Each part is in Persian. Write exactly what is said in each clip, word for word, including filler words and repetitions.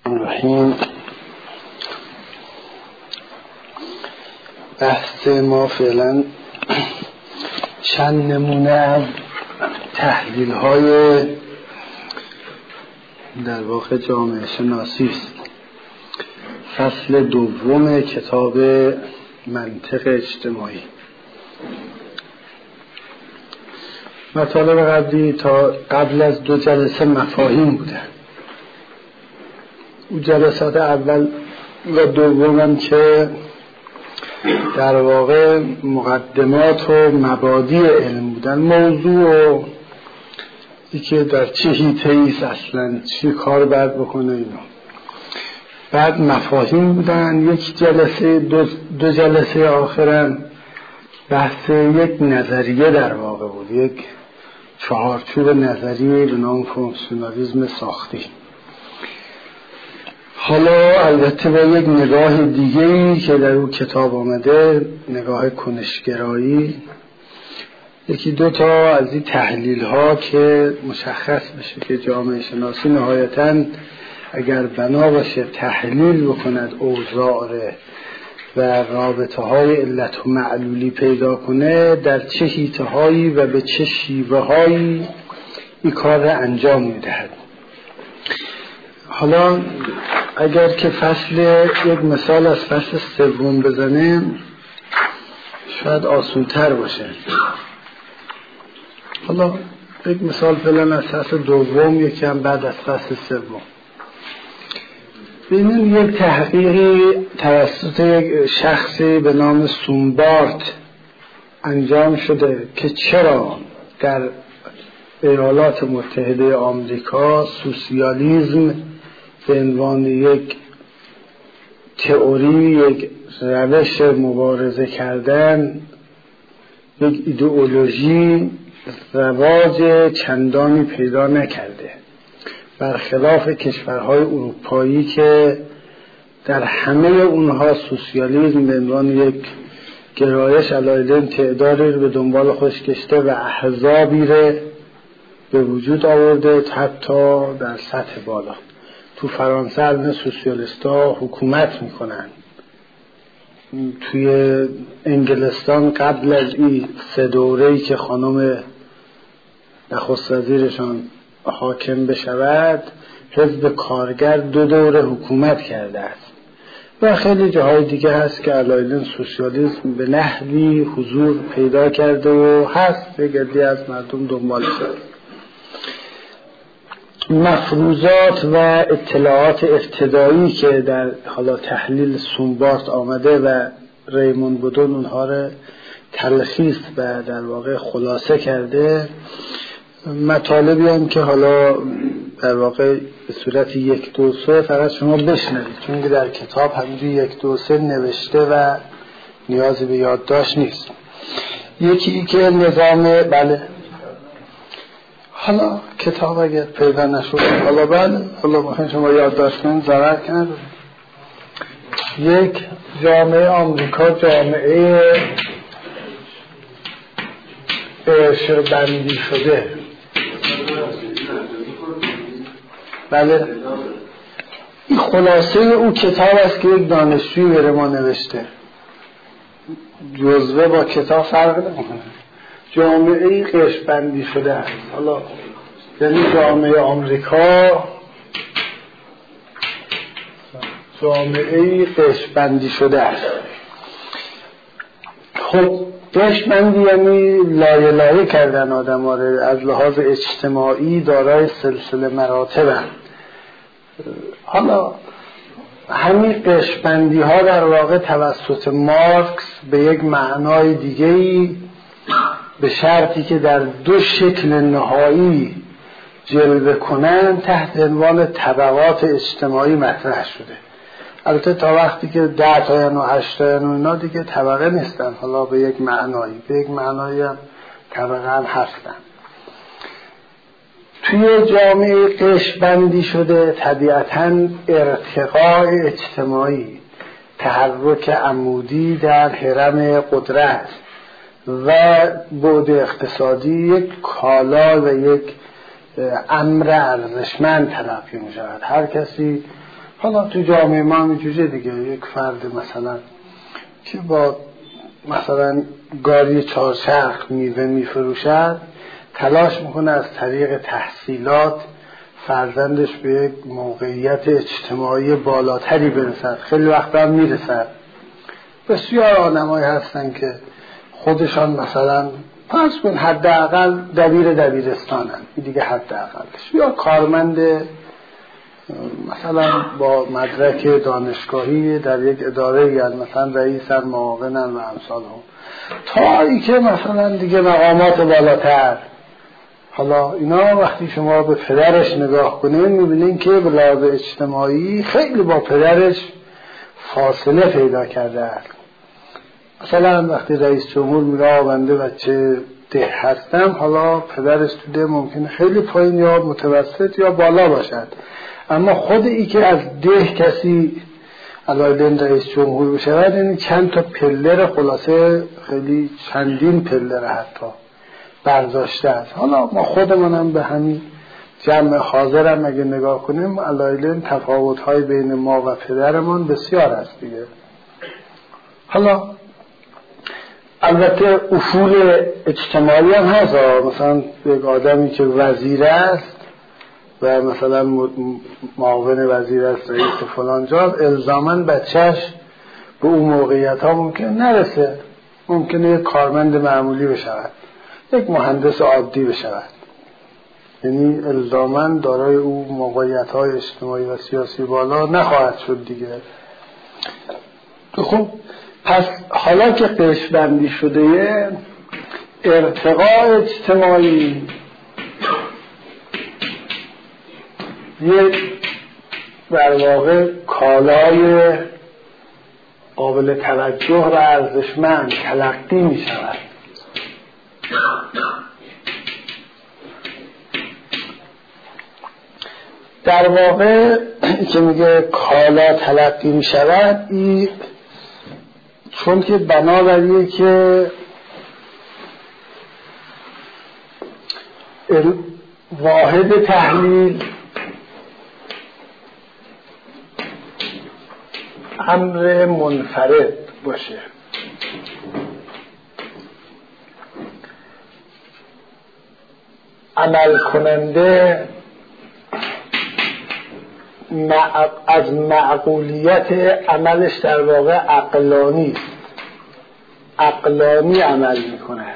الرحیم. بحث ما فعلا چند نمونه از تحلیل های در واقع جامعه شناسی است. فصل دوم کتاب منطق اجتماعی. مطالب قبلی تا قبل از دو جلسه مفاهیم بودن. اون جلسات اول و دوم که در واقع مقدمات و مبادی علم بودن، موضوع و اینکه در چه حیطه‌ای است اصلا چی کار باید بکنه اینا. بعد مفاهیم بودن. یک جلسه دو, دو جلسه آخرم بحث یک نظریه در واقع بود، یک چهارچوب نظریه به نام فونکسیونالیسم ساختی. حالا البته با یک نگاه دیگه‌ای که در اون کتاب آمده، نگاه کنشگرایی، یکی دو تا از این تحلیل ها که مشخص بشه که جامعه شناسی نهایتاً اگر بنا باشه تحلیل بکند اوضاع و رابطه های علت و معلولی پیدا کنه، در چه حیطه هایی و به چه شیوه هایی این کار را انجام میدهد. حالا اگر که فصل یک مثال از فصل سوم بزنیم شاید آسان‌تر باشه. حالا یک مثال فعلا از فصل دوم، یکی هم بعد از فصل سوم. ببینیم یک تحقیقی توسط یک شخصی به نام سومبارت انجام شده که چرا در ایالات متحده آمریکا سوسیالیسم به عنوان یک تئوری، یک روش مبارزه کردن، یک ایدئولوژی رواج چندانی پیدا نکرده، برخلاف کشورهای اروپایی که در همه اونها سوسیالیسم به عنوان یک گرایش علیه تعدادی رو به دنبال خودش کشته و احزابی رو به وجود آورده، حتی در سطح بالا. تو فرانسه الان سوسیالیست‌ها حکومت میکنن. توی انگلستان قبل از این سه دوره‌ای که خانم نخست وزیرشان حاکم بشود، حزب کارگر دو دوره حکومت کرده است و خیلی جاهای دیگه هست که علایل سوسیالیسم به نحوی حضور پیدا کرده و هست یک عده از مردم دنبالش هست. مفروضات و اطلاعات ابتدایی که در حالا تحلیل سومبارت آمده و ریمون بودون اونها رو تلخیص و در واقع خلاصه کرده، مطالبی هم که حالا در واقع به صورت یک دو سه فقط شما بشنوید، چون که در کتاب همینجوری یک دو سه نوشته و نیازی به یادداشت نیست. یکی که نظام بله حالا کتاب اگر پیدا نشد حالا بله حالا بخواین شما یادداشت کنید ضرر کنید. یک جامعه آمریکا جامعه قشر بندی شده. بله این خلاصه او کتاب است که یک دانشجوی بر ما نوشته. جزوه با کتاب فرق نمیکنه. جامعه قشر بندی شده است. حالا یعنی جامعه آمریکا جامعه قشر بندی شده است. خب قشر بندی یعنی لایه لایه کردن آدم ها رو، از لحاظ اجتماعی دارای سلسله مراتب. حالا همین قشر بندی ها در واقع توسط مارکس به یک معنای دیگه‌ای به شرطی که در دو شکل نهایی جلوه کنن تحت عنوان طبقات اجتماعی مطرح شده. البته تا وقتی که ده تاین و هشت تاین و اینا دیگه طبقه نیستن، حالا به یک معنایی به یک معنایی هم طبقه هم هستن. توی جامعه قشر بندی شده طبیعتاً ارتقاء اجتماعی، تحرک عمودی در هرم قدرت و بعد اقتصادی یک کالا و یک امر ارزشمند تلقی می شود. هر کسی حالا تو جامعه ما هم اینجوریه دیگه، یک فرد مثلا که با مثلا گاری چهارچرخ میوه میفروشد تلاش میکنه از طریق تحصیلات فرزندش به یک موقعیت اجتماعی بالاتری برسد. خیلی وقتا هم میرسد. بسیار آدمایی هستن که خودشان مثلا فرض کن حداقل دبیر دبیرستانن، این دیگه حداقلش، یا کارمند مثلا با مدرک دانشگاهی در یک اداره، یعنی مثلا رئیسن، معاونن و امثال هم، تا ای که مثلا دیگه مقامات بالاتر. حالا اینا وقتی شما به پدرش نگاه کنین میبینین که به لحاظ اجتماعی خیلی با پدرش فاصله پیدا کرده است. مثلا وقتی رئیس جمهور میگه بنده بچه ده هستم، حالا پدرش تو ده ممکنه خیلی پایین یا متوسط یا بالا باشد، اما خود ای که از ده کسی علایدن رئیس جمهور بشود، یعنی چند تا پلر، خلاصه خیلی چندین پلر حتی برداشته است. حالا ما خودمونم به همین جمع حاضرم اگه نگاه کنیم، علایدن تفاوت‌های بین ما و پدرمان بسیار است دیگه. حالا البته افول اجتماعی هم هست، مثلا یک آدمی که وزیر است و مثلا معاون وزیر است، رئیس فلان جا، الزاماً بچهش به اون موقعیت ها ممکن نرسه، ممکنه یک کارمند معمولی بشود، یک مهندس عادی بشود، یعنی الزاماً دارای اون موقعیت های اجتماعی و سیاسی بالا نخواهد شد دیگه. خب پس حالا که قشر بندی شده، ارتقاء اجتماعی یک در واقع کالای قابل توجه و ارزشمند تلقی می شود. در واقع که میگه کالا تلقی می شود، این چون که بنابراینه که واحد تحلیل امر منفرد باشه، عمل کننده از معقولیت عملش در واقع عقلانی عقلانی عمل می کند.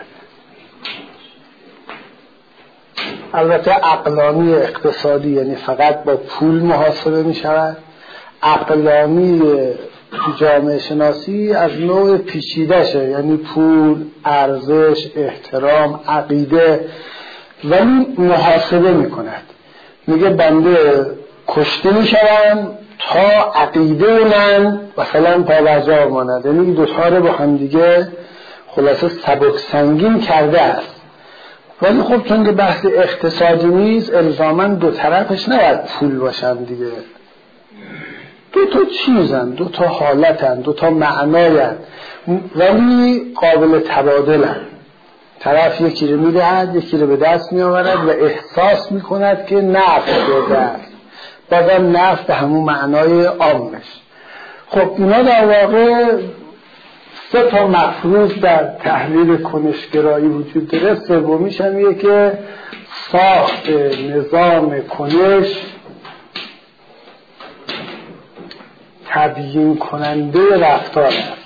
البته عقلانی اقتصادی یعنی فقط با پول محاسبه می شود. عقلانی جامعه شناسی از نوع پیچیده شه، یعنی پول، ارزش، احترام، عقیده، ولی محاسبه می کند. میگه بنده کشته می شوم تا عقیده من مثلا پابرجا ماند، یعنی این دوتا رو با هم دیگه خلاصه سبک سنگین کرده است. ولی خب چون که بحث اقتصادی نیست، الزاماً دو طرفش نباید پول باشن دیگه، دو تا چیزن، دو تا حالتن، دو تا معناین، ولی قابل تبادلن. طرف یکی رو میدهد، یکی رو به دست میآورد و احساس میکند که نفع شده است، بازم نفع به همون معنای عامش. خب اینا در واقع سه تا مفروض در تحلیل کنشگرایی وجود داره. سومیش هم که ساخت نظام کنش تبیین کننده رفتار است.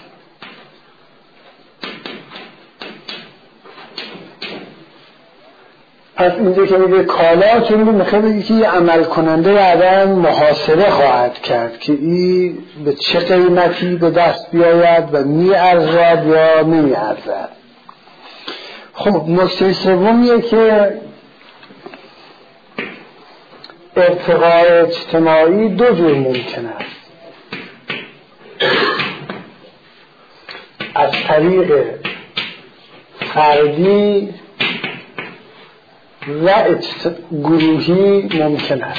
پس اینجا که میگه کالا، چون میخواد بگه که یه عمل کننده بعداً محاسبه خواهد کرد که این به چه قیمتی به دست بیاید و می ارزد یا نمی ارزد. خب نکته سومیه که ارتقاء اجتماعی دو جور ممکن است: از طریق فردی و گروهی ممکن است.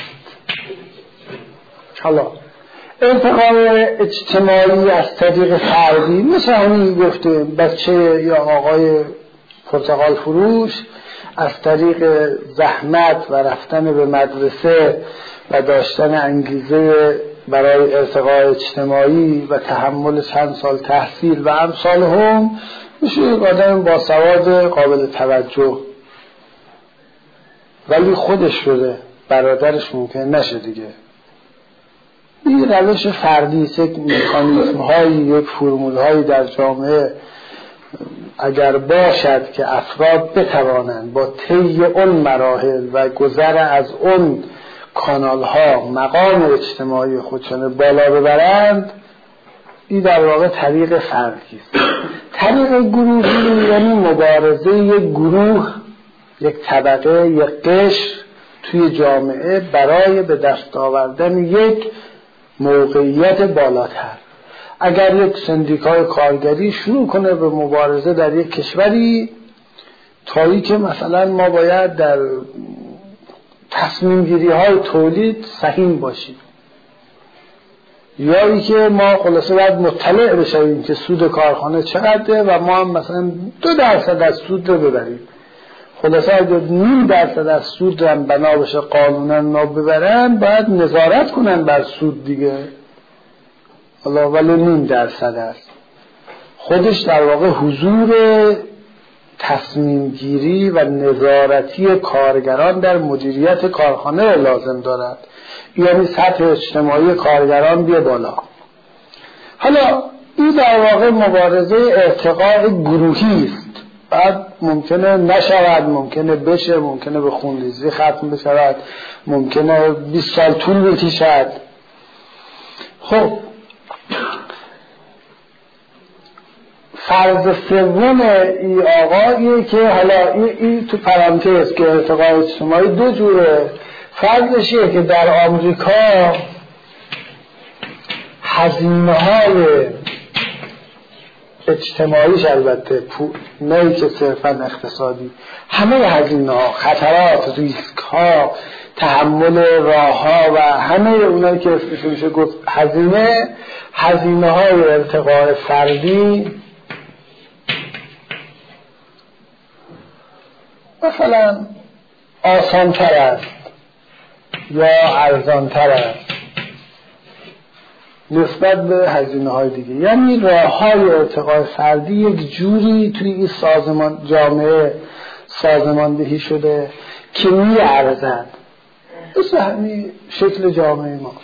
حالا ارتقاء اجتماعی از طریق فردی، مثل همین گفته بچه یا آقای پرتقال فروش از طریق زحمت و رفتن به مدرسه و داشتن انگیزه برای ارتقاء اجتماعی و تحمل چند سال تحصیل و امثال هم میشه یک آدم با سواد قابل توجه، ولی خودش شده برادرش ممکن نشه دیگه. این روش فردی است، یک مکانیزم هایی، یک فرمول هایی در جامعه اگر باشد که افراد بتوانند با طی اون مراحل و گذر از اون کانال ها مقام اجتماعی خودشون بالا ببرند، این در واقع طریق فردی است. طریق گروهی یعنی مبارزه یک گروه، یک طبقه، یک قشر توی جامعه برای به دست آوردن یک موقعیت بالاتر. اگر یک سندیکای کارگری شروع کنه به مبارزه در یک کشوری، تایی که مثلا ما باید در تصمیم گیری های تولید سهیم باشیم، یا ای که ما خلاصه باید مطلع بشویم که سود کارخانه چقدره و ما هم مثلا دو درصد از سود رو ببریم. خلاصه اگر نیم درصد از سود رو هم بنا بشه قانونا ما ببرن، باید نظارت کنن بر سود دیگه، حالا ولی نیم درصد است. خودش در واقع حضور تصمیم گیری و نظارتی کارگران در مدیریت کارخانه رو لازم دارد، یعنی سطح اجتماعی کارگران بیه بالا. حالا این در واقع مبارزه ارتقاء گروهی است. بعد ممکنه نشود، ممکنه بشه، ممکنه به خونریزی ختم بشود، ممکنه بیست سال طول بکشد. خب فرض سوم ای آقاییه که حالا این ای تو پرانتز که ارتقاء اجتماعی دو جوره. فرضشه که در آمریکا هزینه های اجتماعیش، البته نه که صرفا اقتصادی، همه هزینه ها، خطرات، ریسک ها، تحمل راه ها و همه اونایی که اسمش میشه گفت هزینه، هزینه های ارتقاء فردی مثلا آسان تر است یا ارزان تر است نسبت به هزینه های دیگه. یعنی راه های ارتقاء فردی یک جوری توی این سازمان جامعه سازماندهی شده که می ارزد. مثل همین شکل جامعه ما،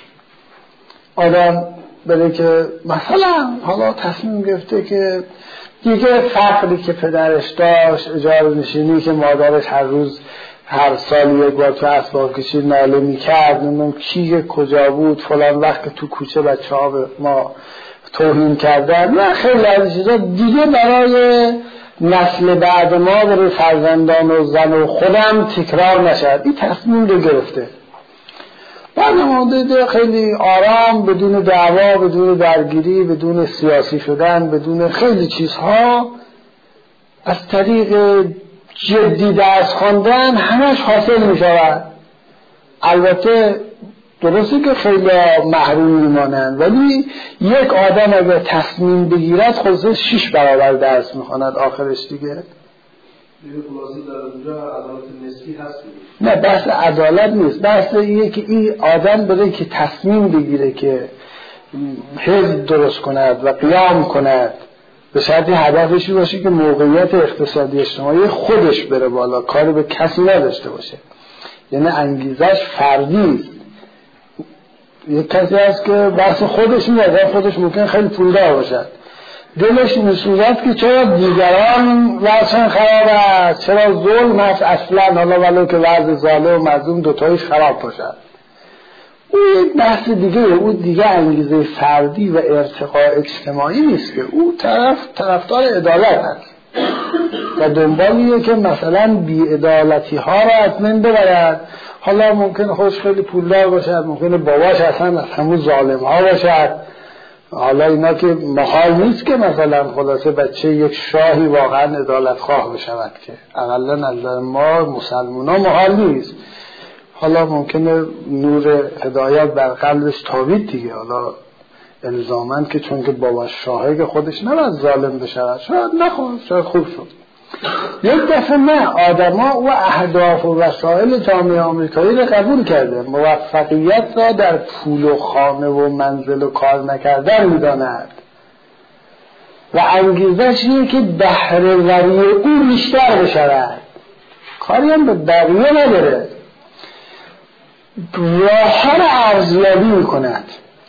آدم بره که مثلا حالا تصمیم گرفته که دیگه فقری که پدرش داشت، اجاره نشینی که مادرش هر روز هر سال یک بار تو اسباب کشی ناله میکرد، نمیدونم کی کجا بود فلان وقت که تو کوچه بچه ها به ما توهین کردن و خیلی از چیزا دیگه برای نسل بعد ما، برای فرزندان و زن و خودم تکرار نشد. این تصمیم رو گرفته. بعد مدت خیلی آرام، بدون دعوا، بدون درگیری، بدون سیاسی شدن، بدون خیلی چیزها، از طریق جدی درس خواندن همش حاصل می شود. البته درسته که خیلی محروم میمانند، ولی یک آدم اگر تصمیم بگیرد خودش شش برابر درس میخواند آخرش دیگه. دیگه خلاصه در اونجا عدالت نسبی هست. نه بحث عدالت نیست، بحث اینه که این آدم بره که تصمیم بگیره که حزب درست کند و قیام کند، به شرطی هدفش باشه که موقعیت اقتصادی اجتماعی خودش بره بالا، کاری به کسی نداشته باشه. یعنی انگیزش فردی است. یک کسی هست که بحث خودش میاد، خودش ممکن خیلی پولدار باشد، دلش میسوزد که چرا دیگران وضعشون خراب است، چرا ظلم هست اصلا، حالا ولو که وضع ظالم و مظلوم دوتایش خراب باشد. او یک بحث دیگه، او دیگه انگیزه فردی و ارتقاء اجتماعی نیست، که او طرف طرفدار عدالت هست و دنبالیه که مثلا بی‌عدالتی ها را از من ببرد. حالا ممکن خودش خیلی پولدار باشد، ممکن باباش اصلا از همون ظالم ها باشد. حالا اینا که محال نیست که مثلا خلاصه بچه یک شاهی واقعا عدالت خواه بشود، که اقلا نظر ما مسلمان ها محال نیست. حالا ممکنه نور هدایت بر قلبش تابید دیگه، حالا الزامن که چون که باباش شاهه که خودش نباید ظالم بشود، شاید نخواد، شاید خوب شد. یک دفعه نه، آدما و اهداف و وسایل جامعه آمریکایی رو قبول کرده، موفقیت را در پول و خانه و منزل و کار نکردن می‌داند و انگیزش اینه که بهره‌وری او بیشتر بشود، کاری هم به بقیه نداره، راه‌ها را ارزیابی می‌کند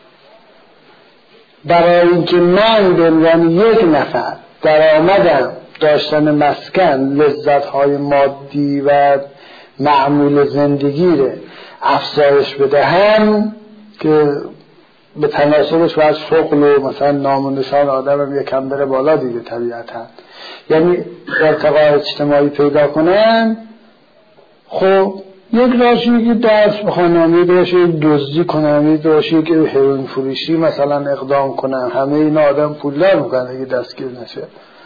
برای اینکه من به عنوان یک نفر درآمدم، داشتن مسکن، لذت‌های مادی و معمول زندگی رو افزایش بدهم که به تناسبش باید شغل و مثلا نام و نشان آدمم یکم بره بالا دیگه طبیعتا، یعنی ارتقاء اجتماعی پیدا کنم. خب یک راشی که درس بخونم، یک راشی دزدی کنم، یک راشی که هروئین فروشی مثلا اقدام کنم، همه اینا آدم پولدار میکنه اگه دستگیر نشه.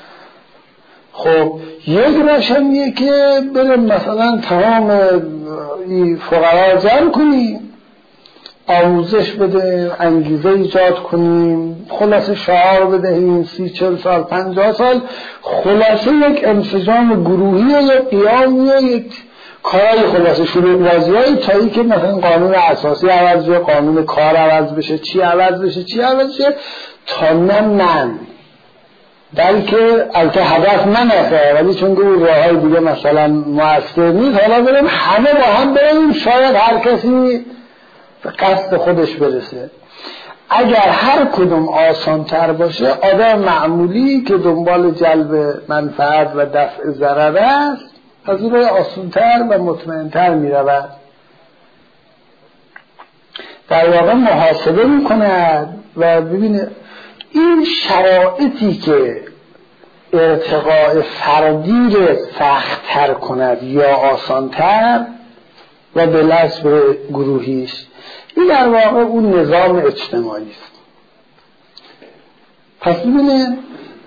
خب یک راشمیه که بریم مثلا تمام این فقرا جمع کنیم، آموزش بده، انگیزه ایجاد کنیم، خلاصه شعار بدهیم، سی چل سال پنجاه سال، خلاصه یک انسجام گروهی و یک قیامی و یک کارهای خلاصه شروع بازیایی تا ای که مثلا قانون اساسی عوض بشه، قانون کار عوض بشه، چی عوض بشه چی عوض بشه، تا نه من بلکه البته هدف من هسته، ولی چون که اون راه های دیگه مثلا مؤثر نیست، حالا بریم همه با هم بریم، شاید هر کسی به قصد خودش برسه. اگر هر کدوم آسان تر باشه، آدم معمولی که دنبال جلب منفعت و دفع ضرر است از اون آسان تر و مطمئن تر می رود، در واقع محاسبه می کند و ببینه این شرایطی که ارتقاء فردی رو سخت تر کند یا آسان تر و بالعکس گروهیش، این در واقع اون نظام اجتماعی است. پس ببینه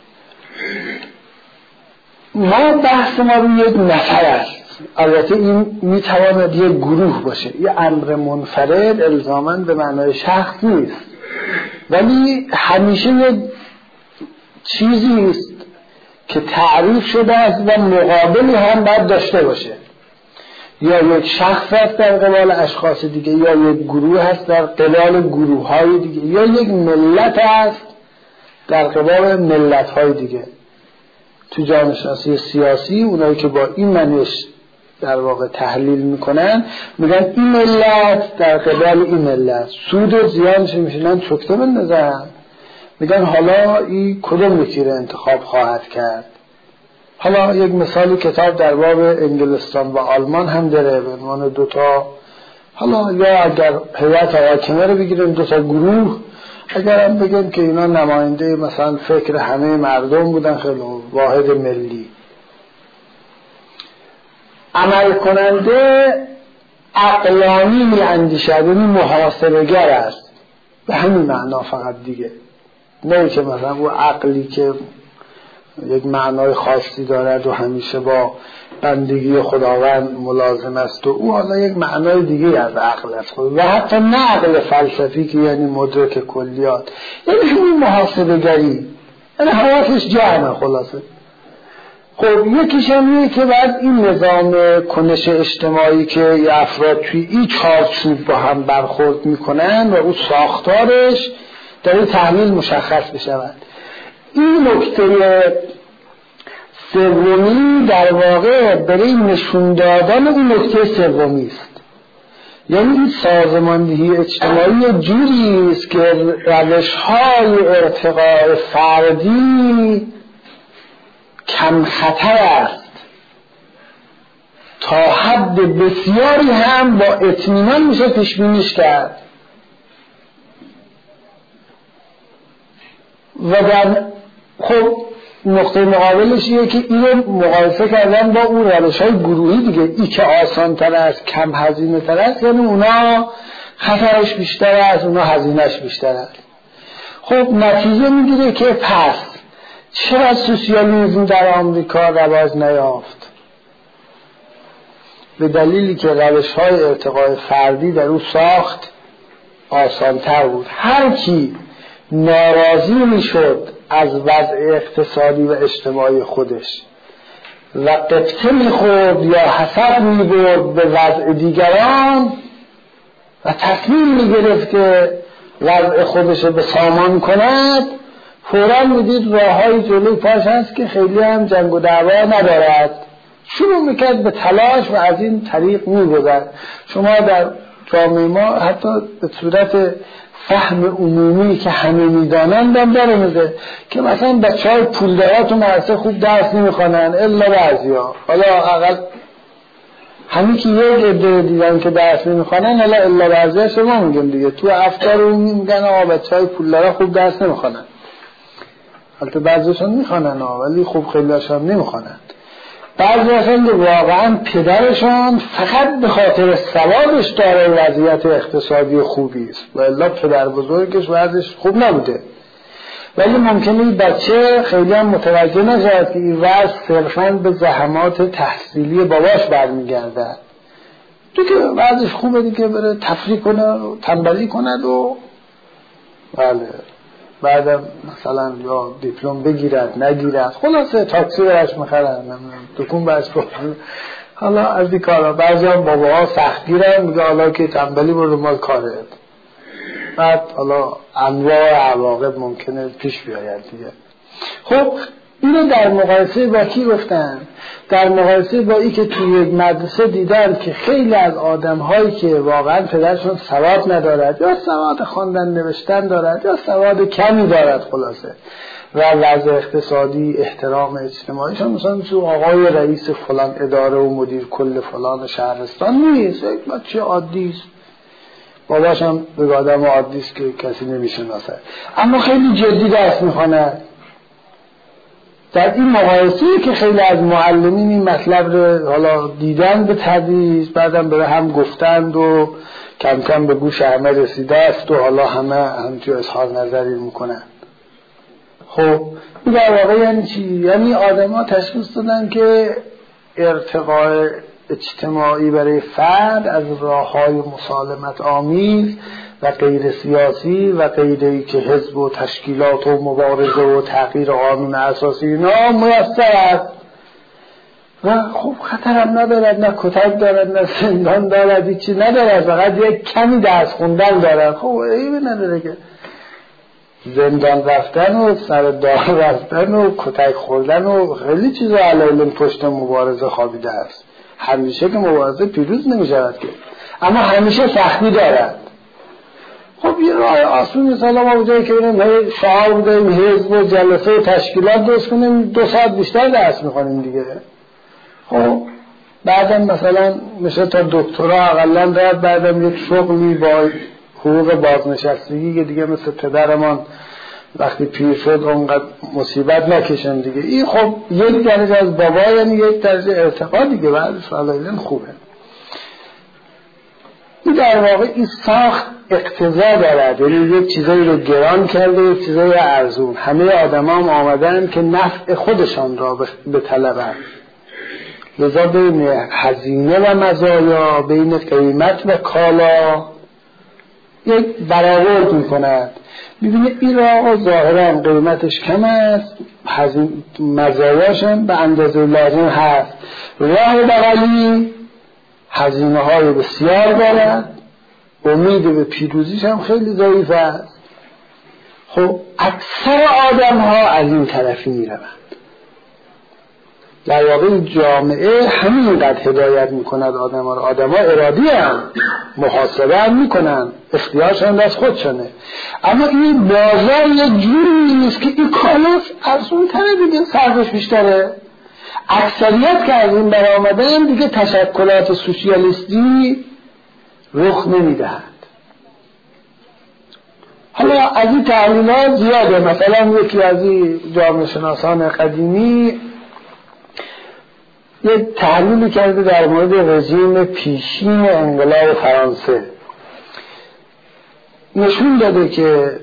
ما بحث ما روی یک نفر است، البته این میتواند یک گروه باشه، یه امر منفرد الزاماً به معنای شخص نیست، ولی همیشه یک چیزی است که تعریف شده است و مقابلی هم باید داشته باشه، یا یک شخص هست در قبال اشخاص دیگه، یا یک گروه هست در قبال گروه های دیگه، یا یک ملت هست در قبال ملت های دیگه. تو جامعه شناسی سیاسی اونایی که با این منش در واقع تحلیل میکنن میگن این ملت در قبال این ملت، سود و زیانش میشنن چکته بندازن، میگن حالا این کدوم یکی رو انتخاب خواهد کرد. حالا یک مثالی کتاب در باب انگلستان و آلمان هم داره به عنوان دوتا، حالا یا اگر هیئت حاکمه رو بگیریم دوتا گروه، اگر هم بگیم که اینا نماینده مثلا فکر همه مردم بودن، خیلی واحد ملی، عمل کننده عقلانی می اندیشد، یعنی محاسبه‌گر است به همین معنا فقط دیگه، نه که مثلا او عقلی که یک معنای خاصی دارد و همیشه با بندگی خداوند ملازم است و او حالا یک معنای دیگه از عقل است خود، و حتی نه عقل فلسفی که یعنی مدرک کلیات، یعنی همین محاسبه گری، یعنی حواسش جمعه خلاصه. خب یکیش همینه که بعد این نظام کنش اجتماعی که افراد توی این چارچوب با هم برخورد میکنن و او ساختارش در این تحلیل مشخص بشود. این نکته سومی در واقع برای نشون دادن این نکته سومی است، یعنی این سازماندهی اجتماعی جوری است که روش‌های ارتقاء فردی کم خطر است، تا حد بسیاری هم با اطمینان میشه پیش بینیش کرد و در خب نقطه مقابلش اینه که اینو مقایسه کردن با اون روش‌های گروهی دیگه، ای که آسان تر است، کم هزینه تر است، یعنی اونا خطرش بیشتر است، اونا هزینهش بیشتر است. خب نتیجه میگیره که پس چرا سوسیالیسم در آمریکا رواج نیافت؟ به دلیلی که روش‌های ارتقاء فردی در او ساخت آسان تر بود. هر کی ناراضی میشد از وضع اقتصادی و اجتماعی خودش و قبطه میخورد یا حسد میبرد به وضع دیگران و تصمیم میگرفت که وضع خودش به سامان کند، فوراً میدید راه های جلوی پاش هست که خیلی هم جنگ و دعوا ندارد، شروع میکرد به تلاش و از این طریق میگذرد. شما در جامعه ما حتی به صورت فهم عمومی که همه میدانند هم داره میده که مثلا بچه های پولدارا تو مدرسه خوب درس نمیخوانن الا بعضیا، حالا اقل همین که یک عده دیدن که درس نمیخوانن حالا الا بعضیا شما میگم دیگه، تو افکار عمومی میگن آقا بچه های پولدارا خوب درس نمیخوانن، البته بعضیشون میخوانن ولی خوب خیلیشون نمیخوانن. بعضی هستن که واقعا پدرشان فقط به خاطر سوادش داره وضعیت اقتصادی خوبی است و الا پدر بزرگش وضعش خوب نبوده، ولی ممکنه این بچه خیلی هم متوجه نشود که این وضع صرفاً به زحمات تحصیلی باباش برمیگرده، تو که وضعش خوبه دیگه بره تفریح کنه و تنبلی کند و بله بعدم مثلا یا دیپلم بگیرد نگیرد، خلاصه تاکسی برش میخرن دکون برش بخورن، حالا از این کارا. بعضی هم باباها سختگیرن میگه حالا که تنبلی برو مال کارت، بعد حالا انواع عواقب ممکنه پیش بیاید دیگه. خب اینو در مقایسه با کی گفتن؟ در مقایسه با ای که توی یک مدرسه دیدن که خیلی از آدم هایی که واقعا پدرشون سواد ندارد یا سواد خواندن نوشتن دارد یا سواد کمی دارد خلاصه و وضع اقتصادی احترام اجتماعیشون مثلا تو آقای رئیس فلان اداره و مدیر کل فلان شهرستان نیست، یک بچه عادی است، باباش هم به آدم عادی است که کسی نمیشناسه اما خیلی جدی درس میخواند. در این مقایسه که خیلی از معلمین این مطلب رو حالا دیدن به تدریج، بعدم به هم گفتند و کم کم به گوش همه رسیده است و حالا همه همچون اظهار نظری میکنن. خب این در واقع یعنی چی؟ یعنی آدم ها تشخیص دادن که ارتقاء اجتماعی برای فرد از راه های مسالمت آمیز و غیر سیاسی و غیری که حزب و تشکیلات و مبارزه و تغییر قانون اساسی اینا میسر است و خب خطرم ندارد، نه کتک دارد نه زندان دارد، هیچی ندارد، فقط یک کمی درس خوندن دارد. خب ایوه نداره که زندان رفتن و سر دار رفتن و کتک خوردن و خیلی چیزا علیه پشت مبارزه خوابیده است. همیشه که مبارزه پیروز نمیشود که، اما همیشه سختی دارد. خب یه راه آسون مثلا ما بجایی که بریم شعار بودیم حزب و جلسه و تشکیلات درست کنیم دو ساعت بیشتر درس میخونیم دیگه. خب بعدم مثلا مثلا تا دکترا اقلا دارد، بعدم یک شغلی با حقوق بازنشستگی که دیگه مثل پدرمان وقتی پیر شد اونقدر مصیبت نکشن دیگه. این خب یک درجه از بابا یعنی یک درجه ارتقا دیگه، بعدش والایلن خوبه. این در واقع این ساخت اقتضا دارد، یعنی یک چیزایی رو گران کرده یک چیزایی ارزون. همه آدم هم آمدن که نفع خودشان را بطلبند، لذا بین هزینه و مزایا، بین قیمت و کالا یک برآورد میکند. میبینه این را ظاهرا قیمتش کم است، مزایاش هم به اندازه لازم هست، راه بغلی هزینه های بسیار دارد، امید به پیروزیش هم خیلی ضعیف است. خب اکثر آدم ها از این طرفی میروند. در واقع جامعه همینقدر هدایت میکند آدم ها را. آدم ها ارادی هم محاسبه هم میکنن، اختیارشان از خودشانه، اما این بازار یک جوری نیست که این کالاس از اون طرف دیگه صرفش بیشتره. اکثریت که از این برآمدن دیگه تشکلات سوسیالیستی رخ نمیدهند. حالا از این تحلیلات زیاده. مثلا یکی از این جامعه شناسان قدیمی یه تحلیلی کرده در مورد رژیم پیشین انقلاب فرانسه، نشون داده که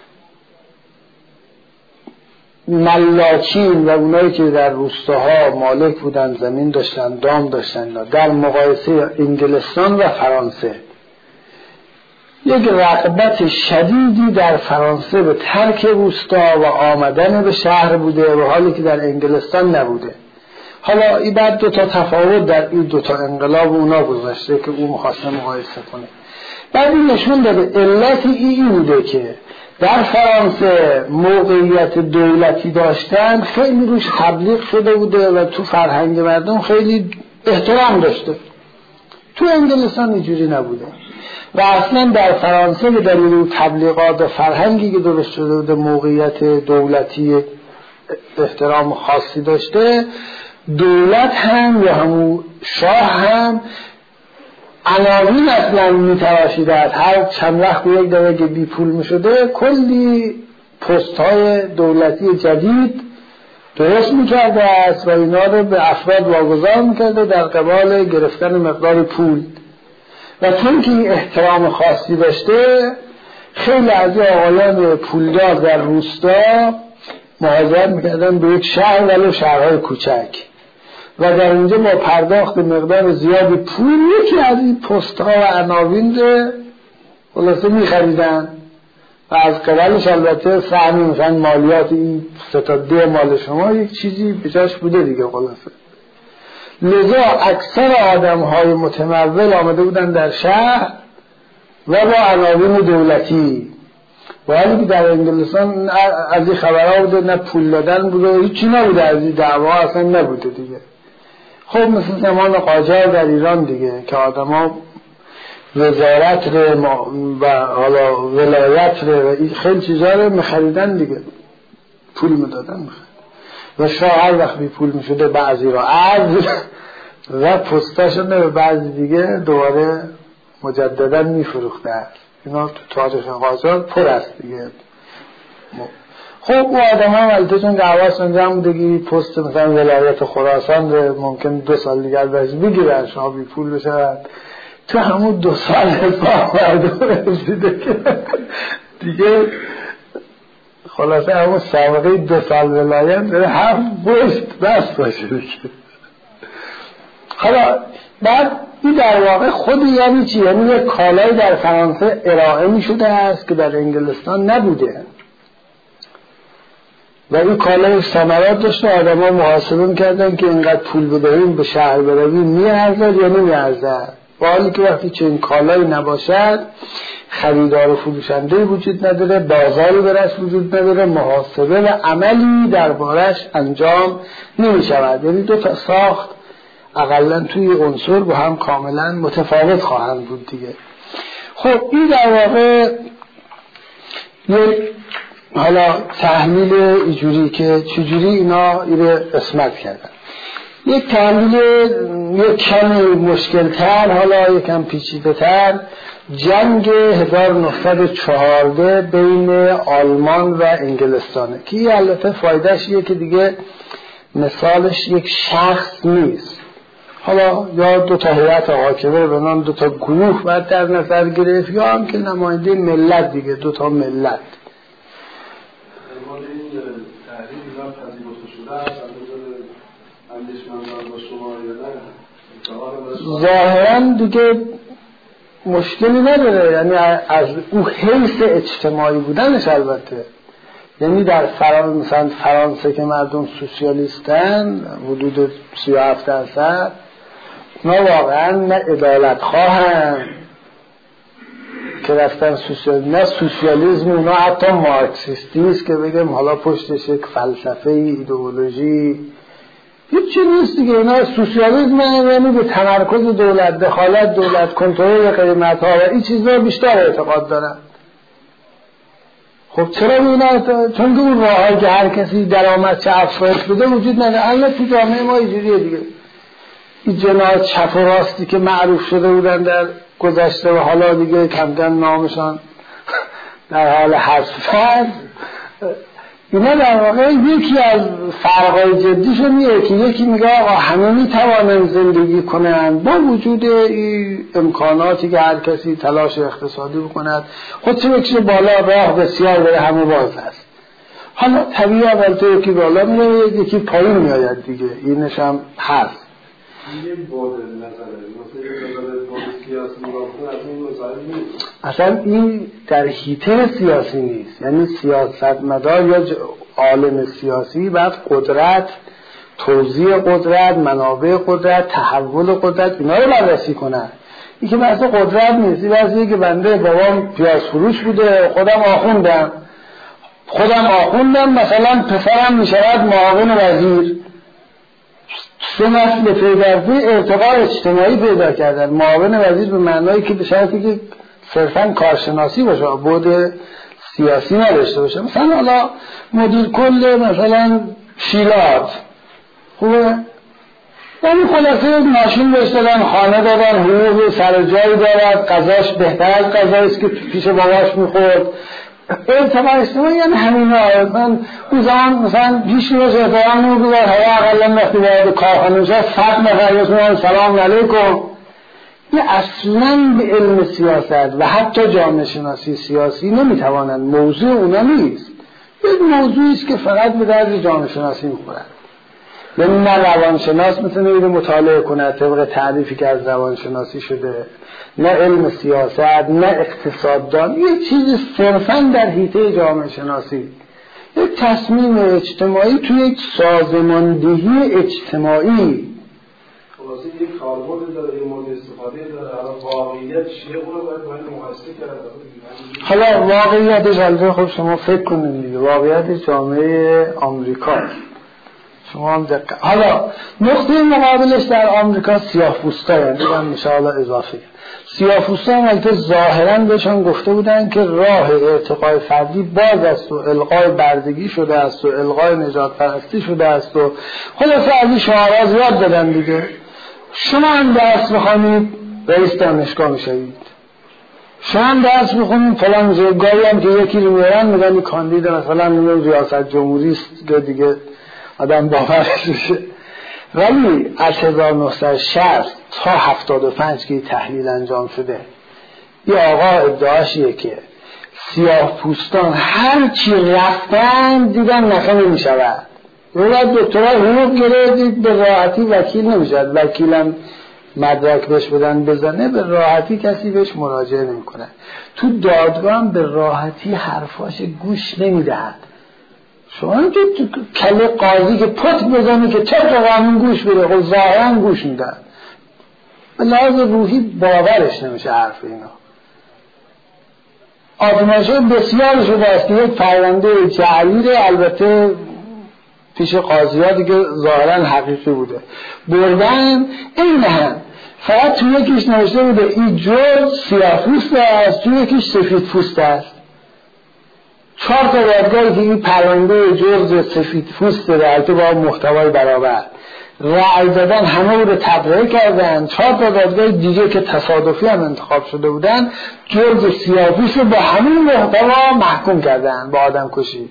ملاکین و اونایی که در روستاها مالک بودن، زمین داشتن، دام داشتن، در مقایسه انگلستان و فرانسه یک رغبت شدیدی در فرانسه به ترک روستا و آمدن به شهر بوده، و حالی که در انگلستان نبوده. حالا این بعد دو تا تفاوت در این دو تا انقلاب اونا گذاشته که اون می‌خواسته مقایسه کنه. بعد این نشون داده علت این بوده که در فرانسه موقعیت دولتی داشتن خیلی روش تبلیغ شده بوده و تو فرهنگ مردم خیلی احترام داشته. تو انگلستان اینجوری نبوده و اصلا در فرانسه به دلیل تبلیغات و فرهنگی که درست شده بوده موقعیت دولتی احترام خاصی داشته. دولت هم یا همون شاه هم عناوین اصلا میتراشیده است. هر چند وقت یک دفعه که بی پول میشده کلی پست های دولتی جدید درست میکرده است و اینا رو به افراد واگذار میکرده در قبال گرفتن مقدار پول و چون که این احترام خاصی داشته خیلی از آقایان پولدار در روستا مهاجرت میکردن به یک شهر ولو شهرهای کوچک و در اینجا با پرداخت مقدار زیادی پول یکی از این پست ها و عناوین رو خلاصه میخریدن و از قبلش البته سهمی مثلا مالیات این سه تا ده مال شما یک چیزی بجاش بوده دیگه خلاصه. لذا اکثر آدم های متمول آمده بودن در شهر و با عناوین دولتی و حالی که در انگلستان از این خبرها بوده نه پول دادن بوده هیچی نبوده از این دعوا اصلا نبوده دیگه. خب مثل زمان قاجار در ایران دیگه که آدم ها وزارت رو و حالا ولایت رو و خیلی چیزا رو میخریدن دیگه پول میدادن میخرید و شاه هر وقت بی پول میشده بعضی را عرض و پستاشون به بعضی دیگه دوباره مجددا میفروخته است. اینا تو تاریخ قاجار پر است دیگه. خب او آدم ها البته چون دعواشون جمع بودگی پست مثلا ولایت خراسان رو ممکن دو سال دیگر بهش بگیرن شاه بی پول بشن تو همون دو سال حساب مردم رسیده که دیگه خلاصه همون سابقه دو سال ولایت داره هم بشت بس باشه دیگه. حالا بعد این در واقع خود یعنی چی؟ یعنی یک کالای در فرانسه ارائه می شده است که در انگلستان نبوده و این کالای ثمرات داشته. آدم ها محاسبه میکردن که اینقدر پول بدهیم به شهر برویم میارزد یا نمیارزد و حالی که وقتی چنین کالایی نباشد خریدار و فروشنده وجود نداره بازاری برش وجود نداره محاسبه و عملی دربارش انجام نمیشود. یعنی دو تا ساخت اقلا توی عنصر با هم کاملا متفاوت خواهند بود دیگه. خب این در واقع یک حالا تحلیل اینجوری که چجوری اینا ایره قسمت کردن. یک تحلیل یک کمی مشکل تر حالا یک کم پیچیده تر جنگ هزار و نهصد و چهارده بین آلمان و انگلستانه که این البته فایدهش یه که دیگه مثالش یک شخص نیست. حالا یا دو تا هیئت حاکمه به نام دو تا گروه باید در نظر گرفت یا هم که نماینده ملت دیگه دو تا ملت. ظاهرا دیگه مشکلی نداره، یعنی از او حیث اجتماعی بودنش البته، یعنی در فرانسه مثلا فرانسه که مردم سوسیالیستن حدود سی و هفت درصد اونا واقعا نه عدالت خواهن که رفتن سوسیالیسم، نه سوسیالیسم اونا حتی مارکسیستی است که بگم حالا پشتش یک فلسفه ایدئولوژی هیچ چی نیست دیگه. اینا سوسیالیسم یعنی به تمرکز دولت، دخالت دولت، کنترل قیمت‌ها و این چیزا بیشتر اعتقاد دارن. خب چرا اینا؟ چون که اون راهی که هر کسی درآمد چه افراد بده وجود نداره. الان تو جامعه ما اینجوریه دیگه. این جناح چپ و راستی که معروف شده بودن در گذشته و حالا دیگه کم کم نامشان در حال حذف شد، اینا در واقع یکی از فرقای جدیشون اینه که یکی میگه آقا همه میتوانن زندگی کنند با وجود این امکاناتی که هر کسی تلاش اقتصادی بکند، خودش بکشه بالا، راه بسیار برای همه باز هست. حالا طبیعی اول تو یکی بالا میاد یکی پایین میآید دیگه، اینش هم هست. یه بود نظره مثلا بود سیاسی مراقبه از این مسائل نیست. اصلا این در حیطه سیاسی نیست، یعنی سیاستمدار یا عالم سیاسی بعد قدرت توزیع قدرت، منابع قدرت، تحول قدرت، اینا رو بررسی کنن. این که بحث قدرت نیست، این بحثیه که بنده بابام پیاز فروش بوده، خودم آخوندم خودم آخوندم مثلا پسرم میشود معاون وزیر، سه نسل پیدرپی ارتقا اجتماعی پیدا کردن. معاون وزیر به معنایی که به شرطی که صرفا کارشناسی باشه، بود سیاسی نداشته باشه. مثلا حالا مدیر کل مثلا شیلات خوبه، یعنی خلاصه ماشین بهش دادن، خانه دادن، حقوق سر جایی دارد، غذاش بهتر از غذاییست که پیش باباش میخورد، ارتقا اجتماعی. یعنی همین ها من اون زمان مثلا پیش نیاز احترام نمیگذار، هوا اقلا وقتی باید کارخانه میشه صد نفر یسمون سلام علیکم. یه اصلا به علم سیاست و حتی جامعه شناسی سیاسی نمیتوانند، موضوع اونا نیست. یه موضوعی است که فقط به درد جامعه شناسی میخورد. یعنی نه روانشناس میتونه اینو مطالعه کنه طبق تعریفی که از روانشناسی شده، نه علم سیاست، نه اقتصاددان، یه چیز صرفا در حیطه جامعه شناسی. یک تصمیم اجتماعی توی یک سازماندهی اجتماعی خلاصه یک کاربرد داره، یک مورد استفاده داره. حالا واقعیت چیه اون رو باید باید مقایسه کرد. حالا واقعیتش البته خب شما فکر کنید دیگه، واقعیت جامعه آمریکا شما هم دقیق. حالا نقطه مقابلش در آمریکا سیاه‌پوستا، یعنی دیدم میشه حالا اضافه سیاه‌پوستا هم البته ظاهراً بهشون گفته بودن که راه ارتقای فردی باز است و الغای بردگی شده است و الغای نجات پرستی شده است و خلاصه از این شعارها زیاد دادن دیگه. شما هم درس بخونید رئیس دانشگاه میشوید، شما هم درس بخونید فلان جایگاهی هم که یکی رو میارن میگن این کاندید مثلا نمیدونم ریاست جمهوری است دیگه، آدم باورش میشه. ولی از هزار و نهصد و شصت تا هفتاد و پنج که تحلیل انجام شده، یه آقا ادعاشیه که سیاه پوستان هر چی رفتن دیدن نفع نمیشود. اونوقت دکترای حقوق گرفتید به راحتی وکیل نمیشد، وکیلم مدرک بهش بدن بزنه به راحتی کسی بهش مراجعه نمیکنه. تو دادگاه هم به راحتی حرفاش گوش نمیدهد. شما تو کله قاضی که پت بزنی که طبق قانون گوش بده، خب ظاهرا گوش میدن، به لحاظ روحی باورش نمیشه حرف اینا. آزمایش‌های بسیار شده است که یک پرونده جعلی، البته پیش قاضی ها دیگه ظاهرا حقیقی بوده، بردن این هم فقط تو یکیش نوشته بوده این جرد سیاه پوست است، تو یکیش سفید پوست است. چهار تا دادگاهی که این پرونده جرد سفید پوست داره، البته با محتوای برابر رأی دادن، همه رو تبرئه کردن. چهار تا دادگاه دیگه که تصادفی هم انتخاب شده بودن جرد سیاه پوست رو با همین محتوا محکوم کردن با آدم کشی.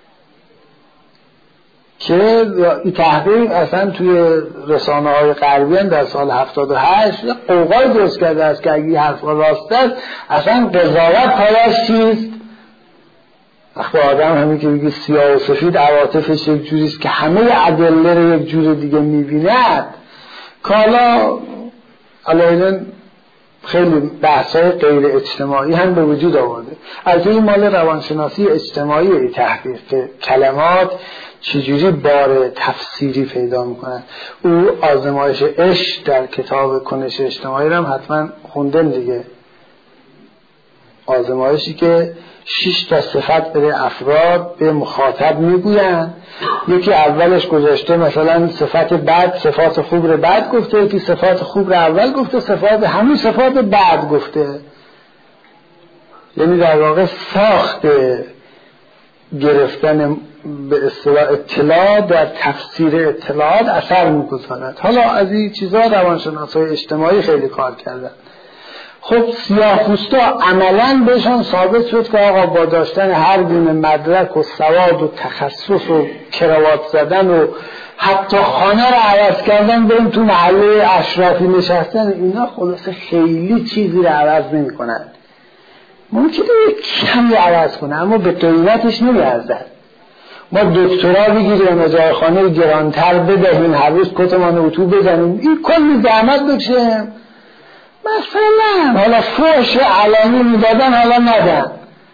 که این تحقیق اصلا توی رسانه های غربی در سال هفتاد و هشت قوقای درست کرده است که اگه این حرف راست است اصلا قضاوت پایش چیست؟ وقتی آدم همین که بگی سیاه و سفید عواطفش یک جوریست که همه ادله رو یک جور دیگه میبیند، که حالا علیه خیلی بحث‌های غیر اجتماعی هم به وجود آورده. از این مال روانشناسی اجتماعی تحقیق که کلمات چجوری بار تفسیری پیدا میکنن. او آزمایش عشق در کتاب کنش اجتماعی رو هم حتما خوندن دیگه، آزمایشی که شش تا صفت به افراد به مخاطب میگوین. یکی اولش گذاشته مثلا صفت بد، صفات خوب رو بعد گفته، یکی صفات خوب رو اول گفته، صفات همین صفات بعد گفته. یعنی در واقع ساخت گرفتن به اصطلاح اطلاع در تفسیر اطلاعات اثر میگذارد. حالا از این چیزها روانشناسای اجتماعی خیلی کار کردن. خب سیاه‌پوستا عملاً بهشان ثابت شد که آقا با داشتن هر گونه مدرک و سواد و تخصص و کراوات زدن و حتی خانه رو عوض کردن بریم تو محله اشرافی نشستن، اینا خلاصه خیلی چیزی رو عوض نمی کنن. ممکنه یک کمی عوض کنه اما به قیمتش نمی ارزد. ما دکترا بگیریم اجاره خانه گرانتر بدهیم، هر روز کتمان اتو بزنیم، این کلی زحمت بکشیم، مثلا حالا فوش علانی میدادن حالا ندن،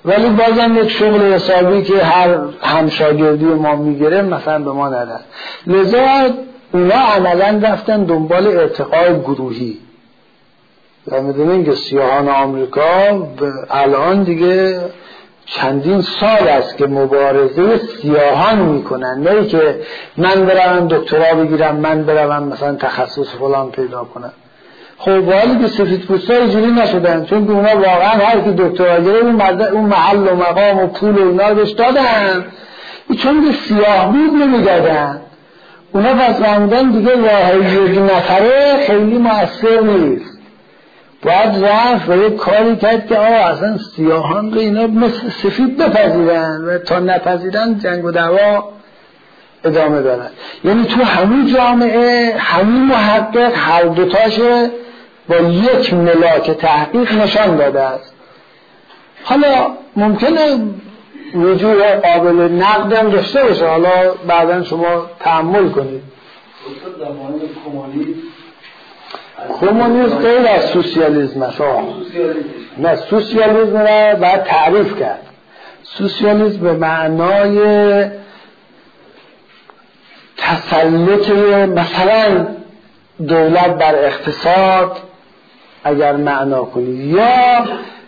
ولی بازم یک شغل حسابی که هر همشاگردی ما میگیره مثلا به ما ندن. لذا اونا عملا رفتن دنبال ارتقای گروهی و میدونین که سیاهان آمریکا الان دیگه چندین سال است که مبارزه سیاهان میکنن، نه که من برم دکترا بگیرم، من برم مثلا تخصص فلان پیدا کنم. خب ولی که سفید پوستا اینجوری نشدن، چون که اونا واقعا هر کی دکترا گیره اون محل و مقام و پول و اینا رو بهش دادن، چون که سیاه بود نمیدادن. اونا پس فهمیدن دیگه راه یک نفره خیلی مؤثر نیست، باید رفت و یک کاری کرد که آه اصلا سیاهان رو اینا مثل سفید بپذیرن و تا نپذیرن جنگ و دعوا ادامه دارن. یعنی تو همون جامعه همین محقق هر دوتاشه با یک ملاک تحقیق نشان داده است. حالا ممکنه وجود قابل نقد هم داشته باشه، حالا بعدا شما تأمل کنید. در مورد کمونیسم کمونیسم غیر از سوسیالیسم است. نه، سوسیالیسم را باید تعریف کرد. سوسیالیسم به معنای تسلط مثلا دولت بر اقتصاد اگر معنا کنید، یا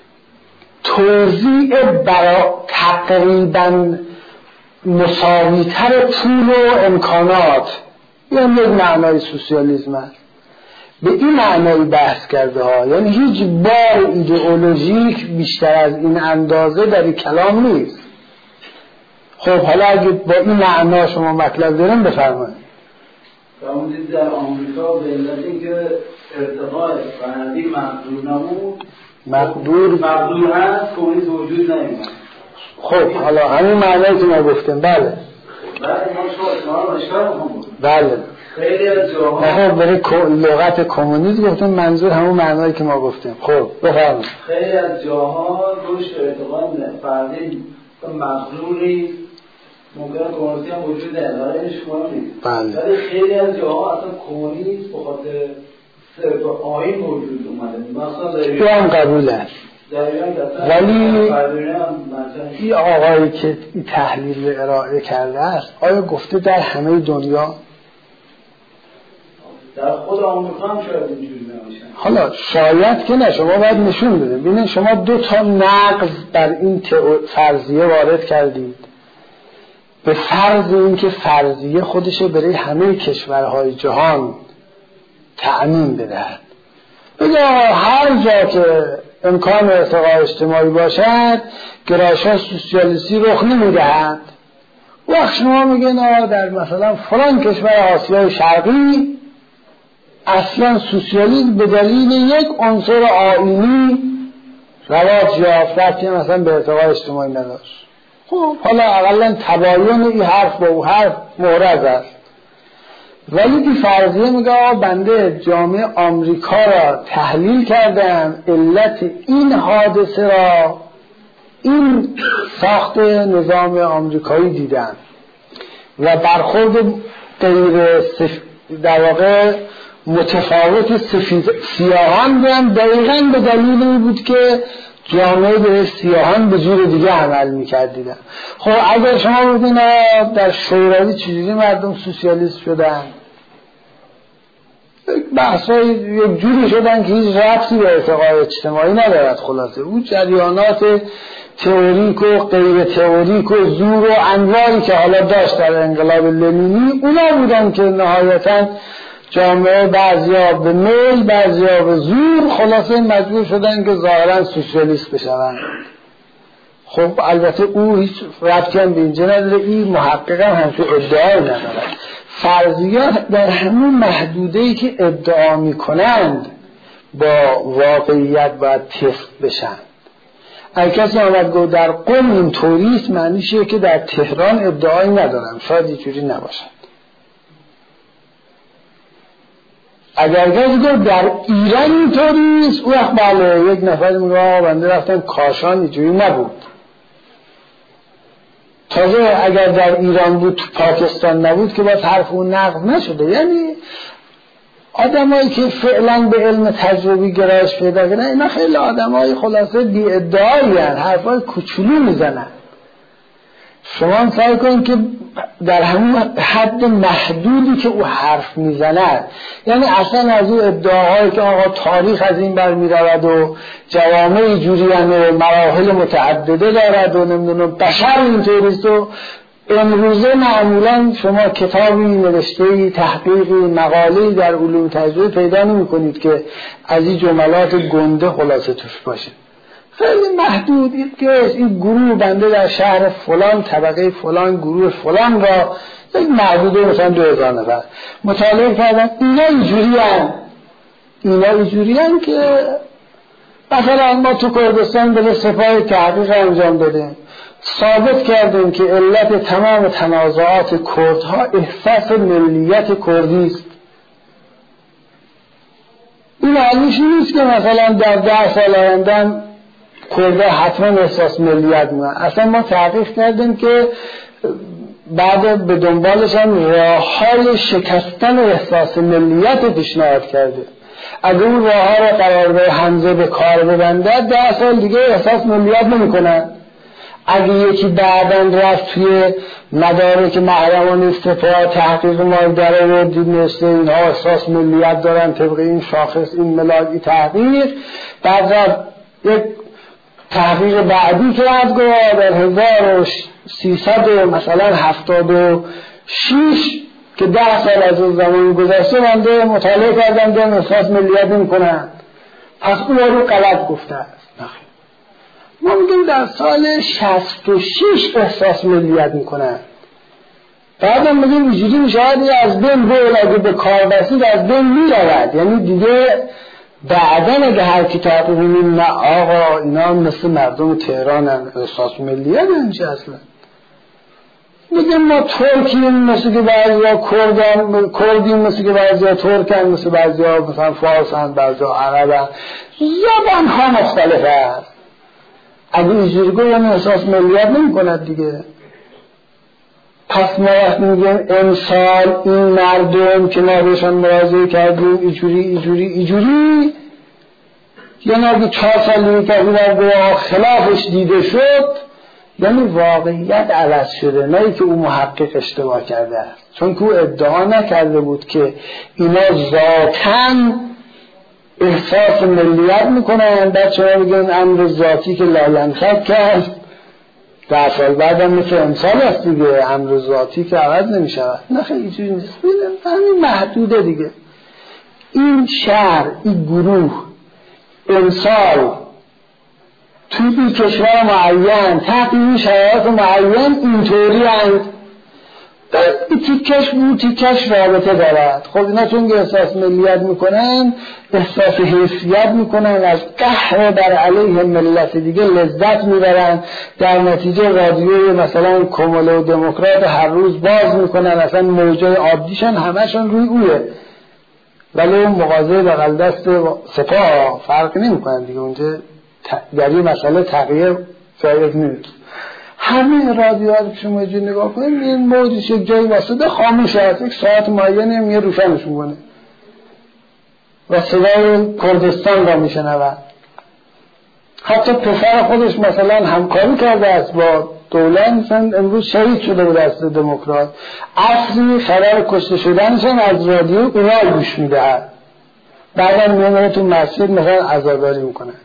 توزیع برا تقریبا مساوی‌تر پول و امکانات، یعنی یک معنای سوسیالیسم است. به این معنای بحث کرده ها، یعنی هیچ بار ایدئولوژیک بیشتر از این اندازه در این کلام نیست. خب حالا اگه با این معنا شما مطلب داریم بفرمایید. فرمودید در آمریکا به علت اینکه ارتقاء فرهنگی مقدور نبود، مقدور مقدور هست، کمونیسم وجود نمیاد. خب حالا همین معنایی که ما گفتیم. بله بله ما شما رو اشکال هم بله خیلی از جاها نه برای لغت کمونیسم گفتم، منظور همون معنایی که ما گفتیم. خب بفرمایید. خیلی از جاها روش ارتقاء فردی مقدوری ممکنه کمونیسم هم وجود نداره، این شما نیست. بله. ولی خیلی از جاها اصلا کمونیسم به خاطر صرف آیین وجود اومده. مثلا در ایران قبول است. ولی این آقایی که این تحلیل رو ارائه کرده است آیا گفته در همه دنیا؟ در خود آمریکا هم شاید اینجوری نمیشه. حالا شاید که نه، شما باید نشون بدید. ببینید شما دو تا نقض بر این فرضیه وارد کردید، به فرض این که فرضیه خودشه برای همه کشورهای جهان تأمین بدهد. بگه هر جا که امکان ارتقاء اجتماعی باشد گرایش‌های سوسیالیستی رخ نمیدهد. وقت شما میگن در مثلا فلان کشور آسیای شرقی اصلا سوسیالیسم به دلیل یک عنصر آیینی رواج یافت که مثلا به ارتقاء اجتماعی نداشت. خب حالا اقلا تباین این حرف با اون حرف محرز است. ولی این فرضیه میگه بنده جامعه آمریکا را تحلیل کردم، علت این حادثه را این ساخت نظام آمریکایی دیدم و برخورد غیر سف... در واقع متفاوت سفید سیاهان بودن، دقیقاً به دلیل این بود که جامعه به سیاهان به جور دیگه عمل میکرد دیدن. خب اگر شما ببینید در شوروی چجوری مردم سوسیالیست شدن، بحثای یک جوری شدن که هیچ ربطی به ارتقاء اجتماعی ندارد. خلاصه اون جریانات تئوریک و غیر تئوریک و زور و انواعی که حالا داشت در انقلاب لنینی، اونا بودن که نهایتاً جامعه بعضیا به میل بعضیا به زور خلاصه مجبور شدن که ظاهرا سوسیالیست بشن. خب البته او هیچ ربطی هم به اینجا نداره، این محقق هم همچون ادعای نداره. فرضیات در همون محدوده‌ای که ادعا میکنند با واقعیت باید تست بشن. اگه کسی آمد گفت در قم این طوریست، معنیشه که در تهران ادعایی ندارم، شاید اینجوری نباشد. اگر کسی گفت در ایران اینطوریست، او وقت بله یک نفر میگه بنده رفتم کاشان اینجوری نبود. تازه اگر در ایران بود تو پاکستان نبود که باید حرف اون نقض نشده. یعنی آدمایی که فعلا به علم تجربی گرایش پیدا کردن اینا خیلی آدمای خلاصه بی ادعایی هستند، حرفای کوچولو میزنن. شما سعی کنید که در همون حد محدودی که او حرف میزند، یعنی اصلا از او ادعاهایی که آقا تاریخ از این بر میرود و جوامع جوری و مراحل متعدده دارد و نمیدونم بشر اینطوریست و امروزه معمولا شما کتابی نوشته‌ای، تحقیقی، مقاله‌ای در علوم تجربی پیدا نمی کنید که از این جملات گنده خلاصه توش باشه. خیلی محدود که این گروه بنده در شهر فلان طبقه فلان گروه فلان را یک محدوده مثلا دو هزار نفر مطالعه کردن، اینا اینجوری هن اینا اینجوری هن که مثلا ما تو کردستان به سپاه تحقیق انجام دادیم، ثابت کردیم که علت تمام تنازعات کردها احساس ملیت کردی است. این معنیش نیست که مثلا در ده سال آینده کرده حتما احساس ملیت میکنن. اصلا ما تحقیق کردیم که بعد به دنبالش هم راه‌های شکستن احساس ملیت پیشنهاد کرده. اگه اون راه‌ها رو قرار به حمزه به کار ببنده ده سال دیگه احساس ملیت نمیکنن. اگه یکی بعداً رفت توی مدارک محرمانه سپاه تحقیق ما در آورد نوشته اینها احساس ملیت دارن طبق این شاخص این ملاکی تحقیق، بعد رفت یک تحقیق بعدی کرد گفت در هزار و سیصد و مثلا هفتاد و شش که ده سال از اون زمان گذشته بنده مطالعه کردم دارم احساس ملیت نمی کنن، پس اون رو غلط گفته است. ما میگیم در سال شصت و شش احساس ملیت میکنن، بعد هم میگیم اینجوری میشود از بین بول اگه به کار بسید از بین میرود، یعنی دیگه بعدن اگه هر کتاب ببینیم نه آقا اینا مثل مردم تهران هم احساس ملیت نمیشه اصلا. میگیم ما ترکیم مثل که بعضی ها کردن، کردیم مثل که بعضی ها ترکن، مثل بعضی ها مثلا فارس هم، بعضی ها عرب هم، زبان ها مختلف هست. اگه اینجوری گوی یعنی احساس ملیت نمی کند دیگه. پس ما وقت میگیم امسال این مردم که ما بهشان مراجعه کردیم اینجوری اینجوری اینجوری، یعنی اگه چهار سال دیگه کسی در گواه خلافش دیده شد یعنی واقعیت عوض شده، نه ای که او محقق اشتباه کرده است، چون که او ادعا نکرده بود که اینا ذاتاً احساس ملیت میکنن. بعد شما بگن امر ذاتی که لاینفک کرد ده سال بعد هم مثل امسال است دیگه، امر ذاتی که عوض نمیشود. نه خیلی چیزی نیست، همین محدوده دیگه. این شهر این گروه امسال توی این کشور معین تحت این شرایط معین اینطوری هست، این تیکش بود تیکش رابطه دارد. خب اینا چون که احساس ملیت میکنن احساس حیثیت میکنن، از قهر بر علیه ملت دیگه لذت میبرن، در نتیجه رادیوی مثلا کمال و دموکرات هر روز باز میکنن، اصلا موجای عادیشن همشون روی اوه، ولی اون مغازه بغل دست سپاه فرق نمیکنن دیگه، اونجا در این مسئله تغییر جایز نیست. همه رادیوها رو شما اینجا نگاه کنید این موجش یک جایی واسطه خاموش هست، یک ساعت معینه میگه روشنش میکنه و صدای کردستان را میشنود. حتی پسر خودش مثلا همکاری کرده است با دولت، مثلا امروز شهید شده به دست دموکرات، اصلی خبر کشته شدنشان از رادیو اونا گوش میدهد، بعدا میانه تو مسجد مثلا عزاداری میکنند.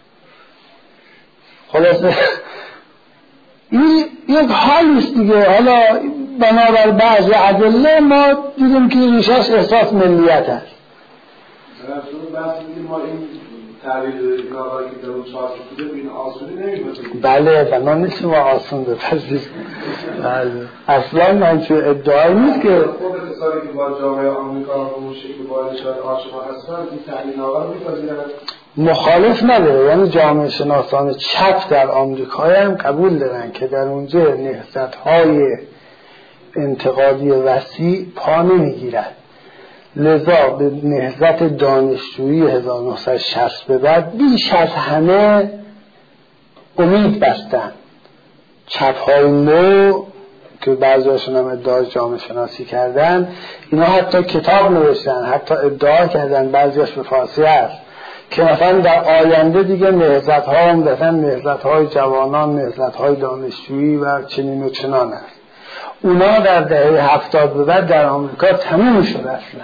خلاصه این یک حالیست دیگه. حالا بنابر بعض ادله ما دیدیم که ریشش احساس ملیت هست. بحث میگیم ما این تعبیر ناغایی که در اون چهار بوده این آسونی نمی‌بودیم. بله بنا نیست ما آسون بپذیریم. اصلا من چه ادعایی نیست که خود کسانی که با جامعه آمریکا و اون شکل باید آشنا هستن این تعبیر ناغا رو می‌پذیرن، مخالف نداره. یعنی جامعه شناسان چپ در آمریکا هم قبول دارن که در اونجا نهضت‌های انتقادی وسیع پا نمیگیرد، لذا به نهضت دانشجویی هزار و نهصد و شصت به بعد بیش از همه امید بستن. چپ‌های نو که بعضیاشون هم ادعای جامعه شناسی کردن، اینا حتی کتاب نوشتن، حتی ادعا کردن، بعضیاش به فارسی هست که مثلا در آینده دیگه نهضت‌ها هم مثلا نهضت‌های جوانان، نهضت‌های دانشجویی و چنین و چنان است. اونا در دهه هفتاد به بعد در آمریکا تموم شد اصلا.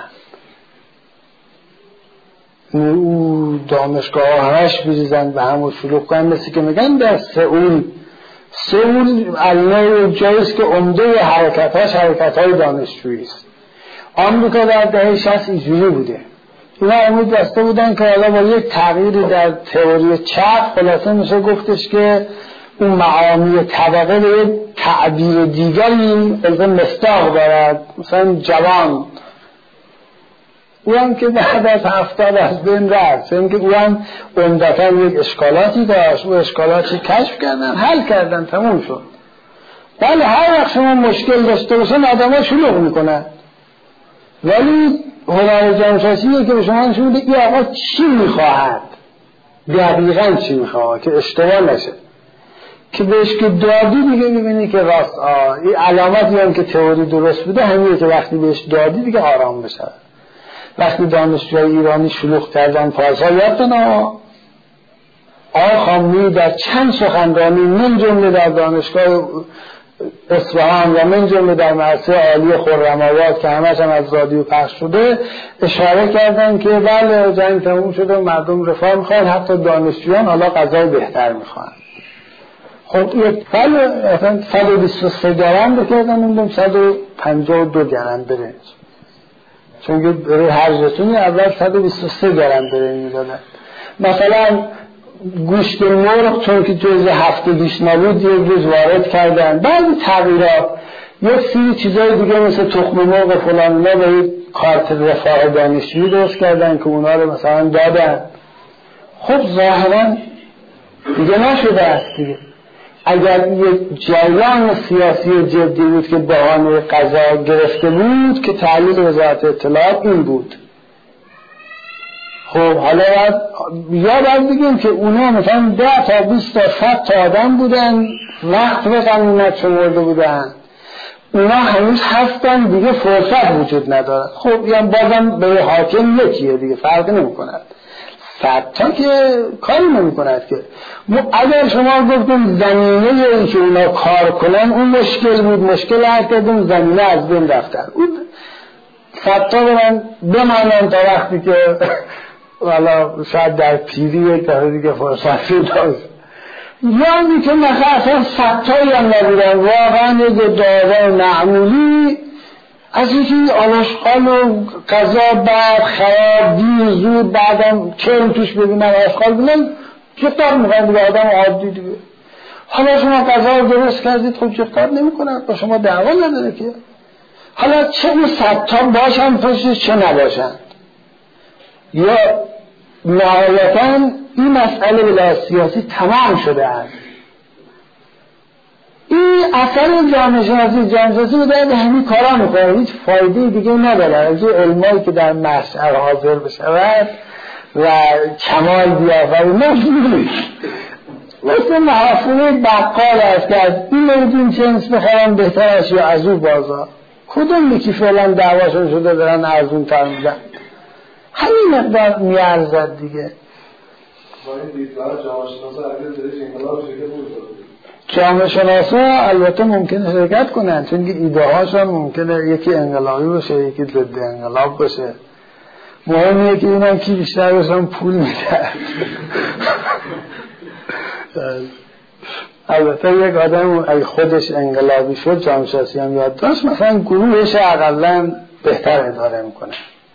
او دانشگاه ها همش بریزن به هم و شلوغ کنن، مثل که میگن در سئول سئول علمه جایست که عمده حرکت هاش حرکت های دانشجویی است. آمریکا در دهه شصت اینجوری بوده. اینا امید بسته بودن که حالا با یک تغییری در تئوری چپ خلاصه میشه گفتش که اون معانی طبقه به یک تعبیر دیگری البته مصداق دارد، مثلا جوان، او هم که بعد از هفتاد از بین رفت، چون که او هم عمدتاً یک اشکالاتی داشت، او اشکالاتی کشف کردن، حل کردن، تموم شد. بله هر وقت شما مشکل داشته باشن آدم ها شلوغ میکنن، ولی هنر جانشناسیه که به شما نشون میده این آقا چی میخواهد، دقیقاً چی میخواهد که اشتباه نشه، که بهش که دادی دیگه میبینی که راست آه این علامتی هم که تئوری درست بوده همینه که وقتی بهش دادی دیگه آرام بشه. وقتی دانشجوی ایرانی شلوغ کردن پارسال یادتون آقا خامنه‌ای در چند سخنرانی من جمله در دانشگاه اصفهان و من جمله در مدرسه عالی خرم‌آباد که همش هم از رادیو پخش شده اشاره کردن که بله جنگ تموم شده و مردم رفاه میخوان، حتی دانشجویان حالا غذای بهتر میخوان. خب یک بله صد و بیست و سه گرم بکردن اونم صد و پنجاه و دو گرم برنج، چون که برای هر جتونی اول صد و بیست و سه گرم برنج میدادن. مثلا گوشت مرغ چون که جزء هفته بیش نبود یک روز وارد کردن. بعضی تغییرات یک سری چیزای دیگه مثل تخم مرغ فلان اینا به کارت رفاه دانشجویی درست کردن که اونا رو مثلا دادن. خب ظاهرا دیگه نشده است دیگه. اگر یک جریان سیاسی جدی بود که بهانه قضا گرفته بود که تحلیل وزارت اطلاعات این بود. خب حالا باید یا باید بگیم که اونا مثلا ده تا بیست تا صد تا آدم بودن، وقت به غنیمت شمرده بودن، اونا هنوز هستن دیگه، فرصت وجود ندارد. خب یعنی بازم به حاکم یکیه دیگه، فرق نمی کند. صد تا که کاری نمی کند که. اگر شما گفتیم زمینه این که اونا کار کنن اون مشکل بود، مشکل هست که اون زمینه از بین رفتن، اون صد تا برن بمانن تا وقتی که والا شاید در پیری یک تا دیگه فرصتی داشت، یعنی که مثلا اصلا صد تایی هم نبودن، واقعا یک داده معمولی از یکی آلاشقال و قضا بعد خراب دیر زود بعدم چرم توش ببینن آلاشقال بینن جفتار میخواین دیگه، آدم عادی دیگه. حالا شما قضا رو درست کردید خب جفتار نمی کنن، با شما دعوا نداره که. حالا چه اون صد تا باشن پشتش چه نباشن، یا نهایتاً این مسئله بلا سیاسی تمام شده است. این اثر جامعه شناسی جامعه شناسی به درد همین کارا میخوره، هیچ فایده دیگه نداره از این علمایی که در محشر حاضر بشود و کمال بیافرد نمیدونی مثل محافظه بقال است که از این نمیدون جنس بخرن بهترش یا از او بازار کدوم یکی فعلا دعواشون شده دارن ارزون تر میدن، همین مقدار میارزد دیگه. جامعه شناسا البته ممکنه شرکت کنن چون که ایده هاشون ممکنه یکی انقلابی باشه یکی ضد انقلاب باشه، مهمه که اینا کی بیشتر باشن پول میده. البته یک آدم اگه خودش انقلابی شد جامعه شناسی هم یاد داشت مثلا گروهش اقلا بهتر اداره میکنه،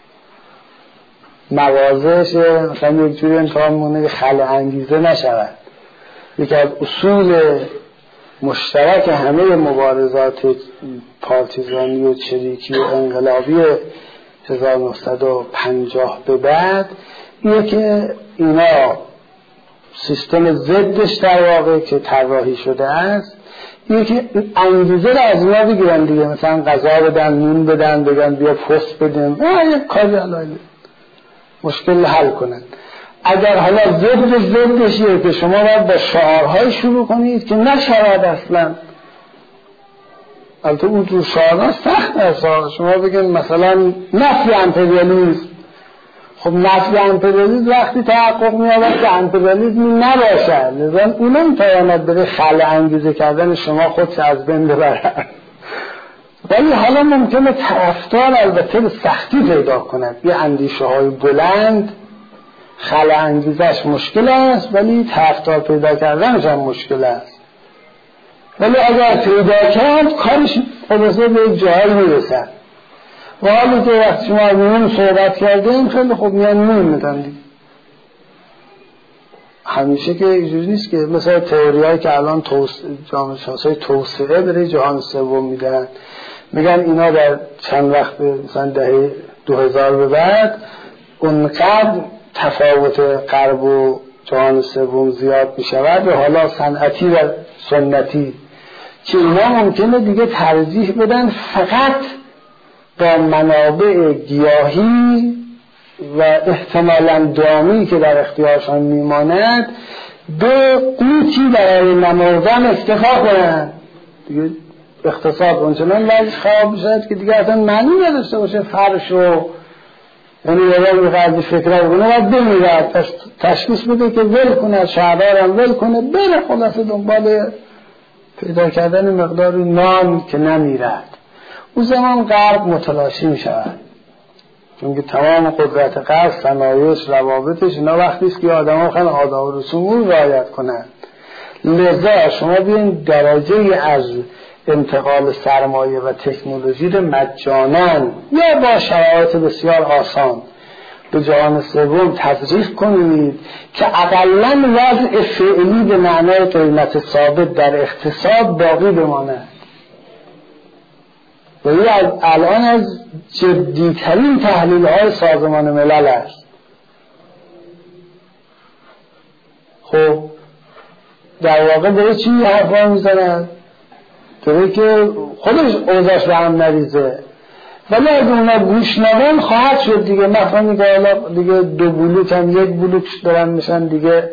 موازهش مثلا یک جوری امتحان مونه که خلع انگیزه نشود. یکی از اصول مشترک همه مبارزات پارتیزانی و چریکی و انقلابی هزار و نهصد و پنجاه به بعد اینه که اینا سیستم ضدش در واقع که طراحی شده است اینه که انگیزه رو از اینا بگیرن دیگه، مثلا غذا بدن، نون بدن، بگن بیا پست بدن، یک کاری علایه مشکل حل کنن. اگر حالا ضد ضدشیه که شما باید با شعارهای شروع کنید که نشود اصلا، البته اون تو شاهنامه سخت است. شما بگین مثلا نفی امپریالیسم، خب نفی امپریالیسم وقتی تحقق می‌یابد که امپریالیسمی نباشد، لذا اون نمی‌تواند بره خلأ انگیزه کردن شما خودش از بین ببرد. ولی حالا ممکنه طرفدار البته به سختی پیدا کند، یه اندیشه های بلند خلأ انگیزش مشکل است ولی طرفدار پیدا کردنش هم مشکل است، ولی اگر پیدا کرد کارش خلاصه به یک جایی میرسد. و حالی که وقتی شما میون صحبت کردیم خیلی خوب میان میون میدن دیگه. همیشه که اینجوری نیست که مثلا تئوری هایی که الان جامعه شناسای توسعه برای جهان سوم میدن، میگن اینا در چند وقت مثلا دهه دو هزار به بعد اونقدر تفاوت غرب و جهان سوم زیاد میشود و حالا صنعتی و سنتی که اینا ممکنه دیگه ترجیح بدن فقط با منابع گیاهی و احتمالاً دامی که در اختیارشان میماند به قوتی برای نمردن اکتفا کنند. دیگه اقتصاد اونچنان وضعش خراب بشد که دیگه اصلا معنی نداشته باشه فرش و یعنی یه قدر فکره بکنه باید بمیرد، تشخیص بده که ول کنه، شهردارم ول کنه، بره خلاصه دنبال پیدا کردن مقداری نان که نمیرد. اون زمان غرب متلاشی می شود، چون که تمام قدرت غرب، صنایعش، روابطش اینا وقتی است که آدم ها خیلی آداب و رسوم رو رعایت کنند. لذا شما بیاین درجه از انتقال سرمایه و تکنولوژی رو مجانا یا با شرایط بسیار آسان به جهان سوم تزریق کنید که اقلاً وضع فعلی به معنای قیمت ثابت در اقتصاد باقی بماند. و این الان از جدیترین تحلیل های سازمان ملل است. خب در واقع داره چی حرفا میزند؟ داره که خودش اوضاعش به هم نریزه، ولی اگه اونا گوش ندن خواهد شد دیگه. مثلا میگه حالا دیگه دو بلوک هم یک بلوک دارن میشن دیگه،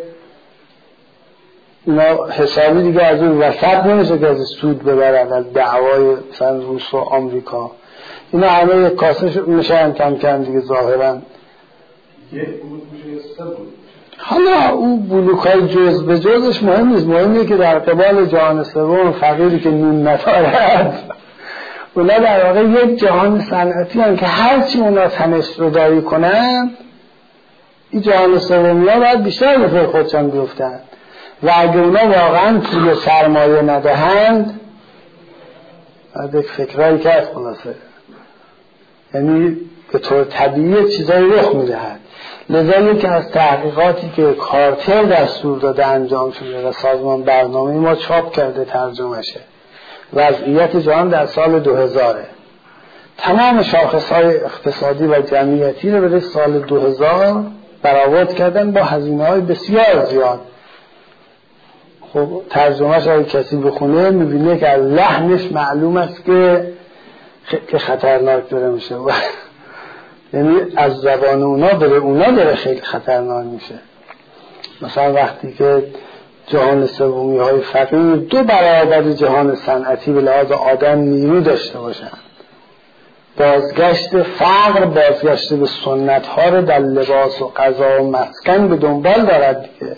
اینا حسابی دیگه از اون وسط نمیشه که از سود ببرن از دعوای مثلا روس و آمریکا. اینا همه یک کاسه میشن کم کم دیگه ظاهرا یک بلوک میشه سه بلوک. حالا اون بلوک های جز به جزش مهم نیست، مهمه که در قبال جهان سوم فقیری که نون ندارد اونا در واقع یک جهان صنعتی هستند که هرچی اونا تنش‌زدایی کنن این جهان سومی ها باید بیشتر به فکر خودشان بیفتن و اگه اونا واقعا پول سرمایه ندهند باید یک فکرهایی که از خلاصه یعنی به طور طبیعی چیزایی رخ میدهد. لذا یکی از تحقیقاتی که کارتر دستور داده انجام شده و سازمان برنامه ما چاپ کرده ترجمه شه، وضعیت جهان در سال دو هزاره، تمام شاخصهای اقتصادی و جمعیتی رو برای سال دو هزار برآورد کردن با هزینه‌های بسیار زیاد. خب ترجمهش اگه کسی بخونه میبینه که از لحنش معلوم است که که خطرناک داره میشه یعنی از زبان اونا بره اونا داره خیلی خطرناک میشه. مثلا وقتی که جهان سومی های فقیر دو برابر جهان صنعتی به لحاظ آدم نیرو داشته باشن، بازگشت فقر، بازگشت به سنت ها رو در لباس و غذا و مسکن به دنبال دارد دیگه.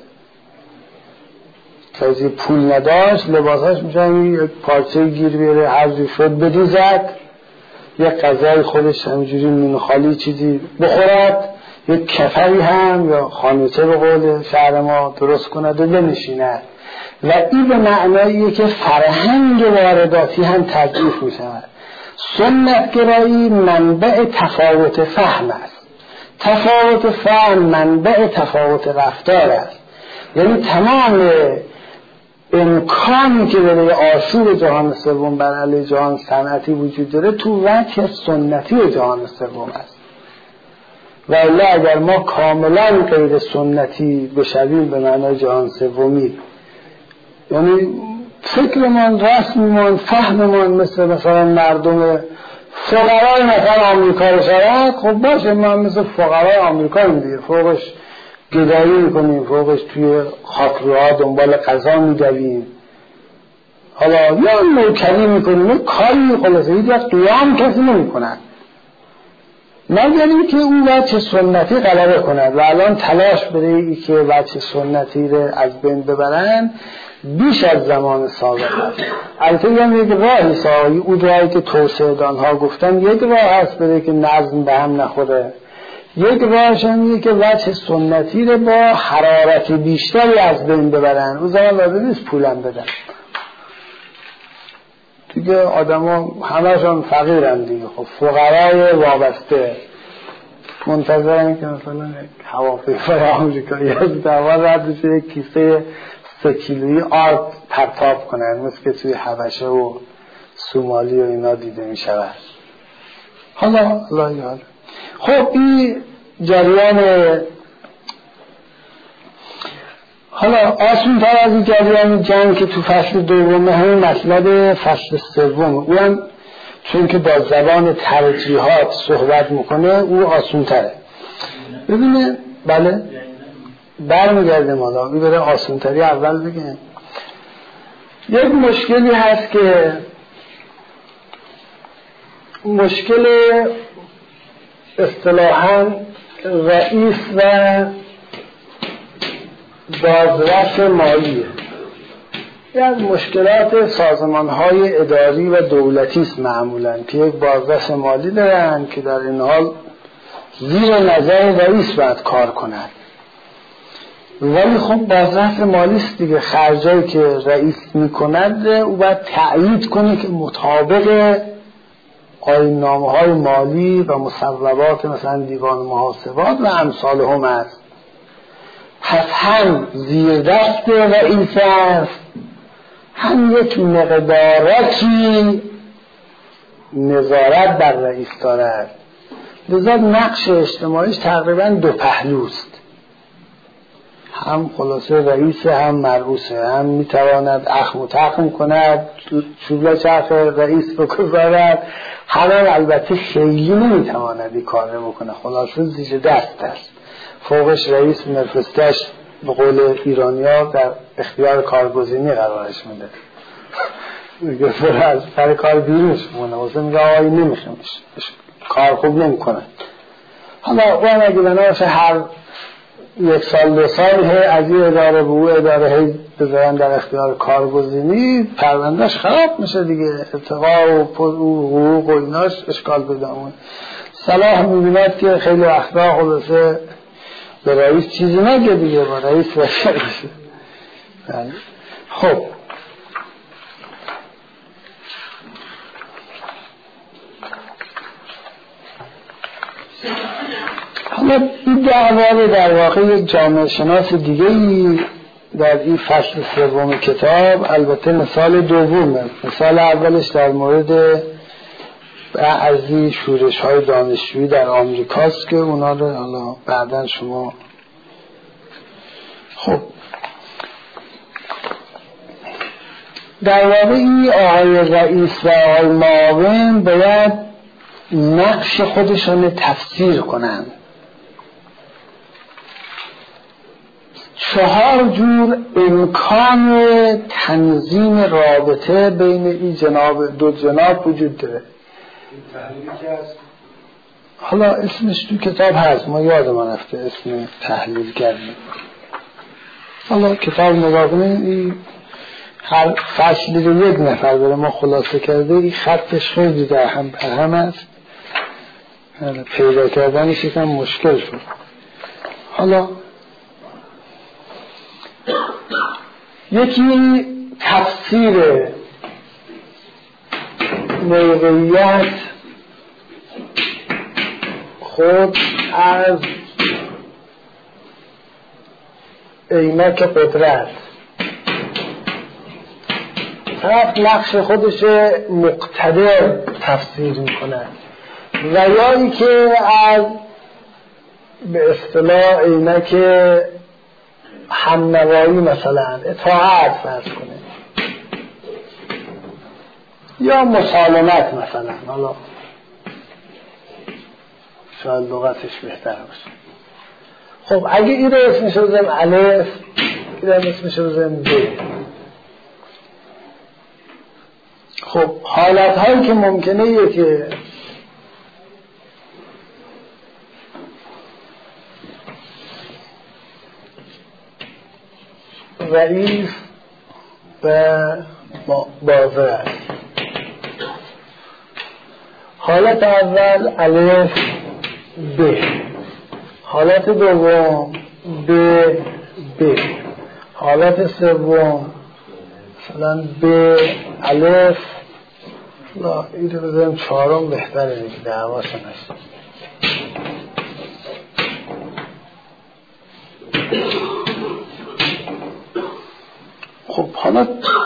کسی پول نداشت لباساش میشن یک پارچه گیر بیاره هر جور شد بدوزد، یک غذای خودش همینجوری نون خالی چیزی بخورد، یک کفری هم یا خانوچه به قول شهر ما درست کند و بنشیند. و این به معناییه که فرهنگ وارداتی هم تضعیف می شود. سنت گرایی منبع تفاوت فهم است، تفاوت فهم منبع تفاوت رفتار است. یعنی تمام امکانی که برای آشوب جهان سوم بر علیه جهان صنعتی وجود داره تو وجه سنتی جهان سوم است. و الا اگر ما کاملا غیر سنتی بشویم به معنای جهان سومی، یعنی فکرمان، رسممان، فهممان مثل مثلا مردم فقرای مثلا آمریکا رو شود، خب باشه ما مثل فقرای آمریکا میدیم، فوقش گدایی میکنیم، فوقش توی خاکروها دنبال غذا میدویم، حالا یا نوکری میکنه کاری خلاصه هیچ وقت قیام کسی نمیکنن مگر اینکه اون وجه سنتی غلبه کند و الان تلاش برای که وجه سنتی رو از بین ببرن بیش از زمان سابق است. البته یک راهی سایی اون راهی که توسعه دانها گفتن یک راه هست برای که نظم به هم نخوره، یک راهش اینه که وجه سنتی رو با حرارت بیشتری از بین ببرن. اون زمان لازم نیست پولم بدن دیگه، آدم ها همه‌شون فقیرن دیگه، خب فقرای وابسته منتظرن که مثلا هواپیمای آمریکایی از دوا رد بشه یک کیسه سه کیلویی آرد پرتاب کنن، مثل که توی حبشه و سومالی و اینا دیده می شود. حالا حالا حالا خب این جریان، حالا آسون تر از این جریان جنگ که تو فصل دوم همین مطلب فصل سوم، اون چون که با زبان ترجیحات صحبت میکنه او آسون تره. ببینه بله برمیگرده مالا بی بره آسون تری اول بگه. یک مشکلی هست که مشکل اصطلاحاً رئیس و بازرس مالیه. یعنی مشکلات سازمان‌های اداری و دولتی است معمولاً که یک بازرس مالی دارن که در این حال زیر نظر رئیس باید کار کند، ولی خب بازرس مالی است دیگه، خرجایی که رئیس میکند او باید تأیید کنه که مطابق آیین‌نامه‌های مالی و مصوبات مثلا دیوان محاسبات و امثال هم است. پس هم زیر دست رئیس است، هم یک مقدارکی نظارت بر رئیس دارد. لذا نقش اجتماعیش تقریبا دو پهلوست، هم خلاصه رئیس هم مرئوسه، هم میتواند اخم و تخم کند، چوبلا چرخ رئیس بگذارد، هم البته خیلی نمیتواند این کار رو بکنه، خلاصه زیر دست است. فوقش رئیس مفرستش به قول ایرانی ها در اختیار کارگزینی قرارش میده، میگه فرا از سر کار بیرونش مونه، واسه میگه آقایی نمیخیمش کار خوب نمی کنه. حالا اون اگه بناشه هر یک سال دو سال از این اداره به او اداره هی بذارن در اختیار کارگزینی، پروندهش خراب میشه دیگه، ارتقا و حقوق و ایناش اشکال پیدا میکنه. صلاح میبیند که خیلی وقتا خلاصه به رئیس چیزی نگه دیگه، با رئیس بشه بشه. خب حالا این دعوه در واقع یک جامعه شناس دیگه ای در این فصل سوم کتاب، البته مثال دومه. مثال اولش در مورد بعضی شورش های دانشجویی در آمریکاست که اونا رو حالا بعداً شما خب در واقع این آقای رئیس و آقای معاون باید نقش خودشون تفسیر کنن. چهار جور امکان تنظیم رابطه بین این جناب دو جناب وجود داره. حالا اسمش تو کتاب هست، ما یادمان رفته اسم تحلیل کردیم. حالا کتاب نگاه کنید، هر فصلی رو یک نفر داره ما خلاصه کرده، این خطش خیلی در هم پر هم است، پیدا کردنش یکم مشکل شد. حالا یکی تفسیر موقعیت خود از عینک قدرت. طرف نقش خودش مقتدر تفسیر میکنه، و یا ای که از به اصطلاح عینک همنوایی مثلا اطاعت فرض کنه، یا مسالمت مثلا. حالا شاید لغتش بهتر باشه. خب اگه این رو اسمش رو بزنیم الف، این رو اسمش رو بزنیم ب. خب حالت هایی که ممکنه یه که رئیس و بازه است. حالت اول الف ب، حالت دوم ب ب، حالت سوم مثلا ب الف. لا اینو بذاریم چهارم بهتره دیگه، دعواشو نشه. خب حالا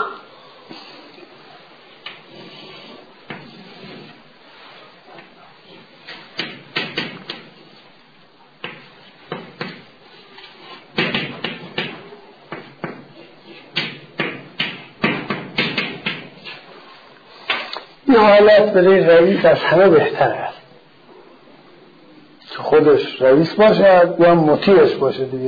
این حالت برای رئیس از همه بهتر است که خودش رئیس باشد یا مطیعش باشه دیگه.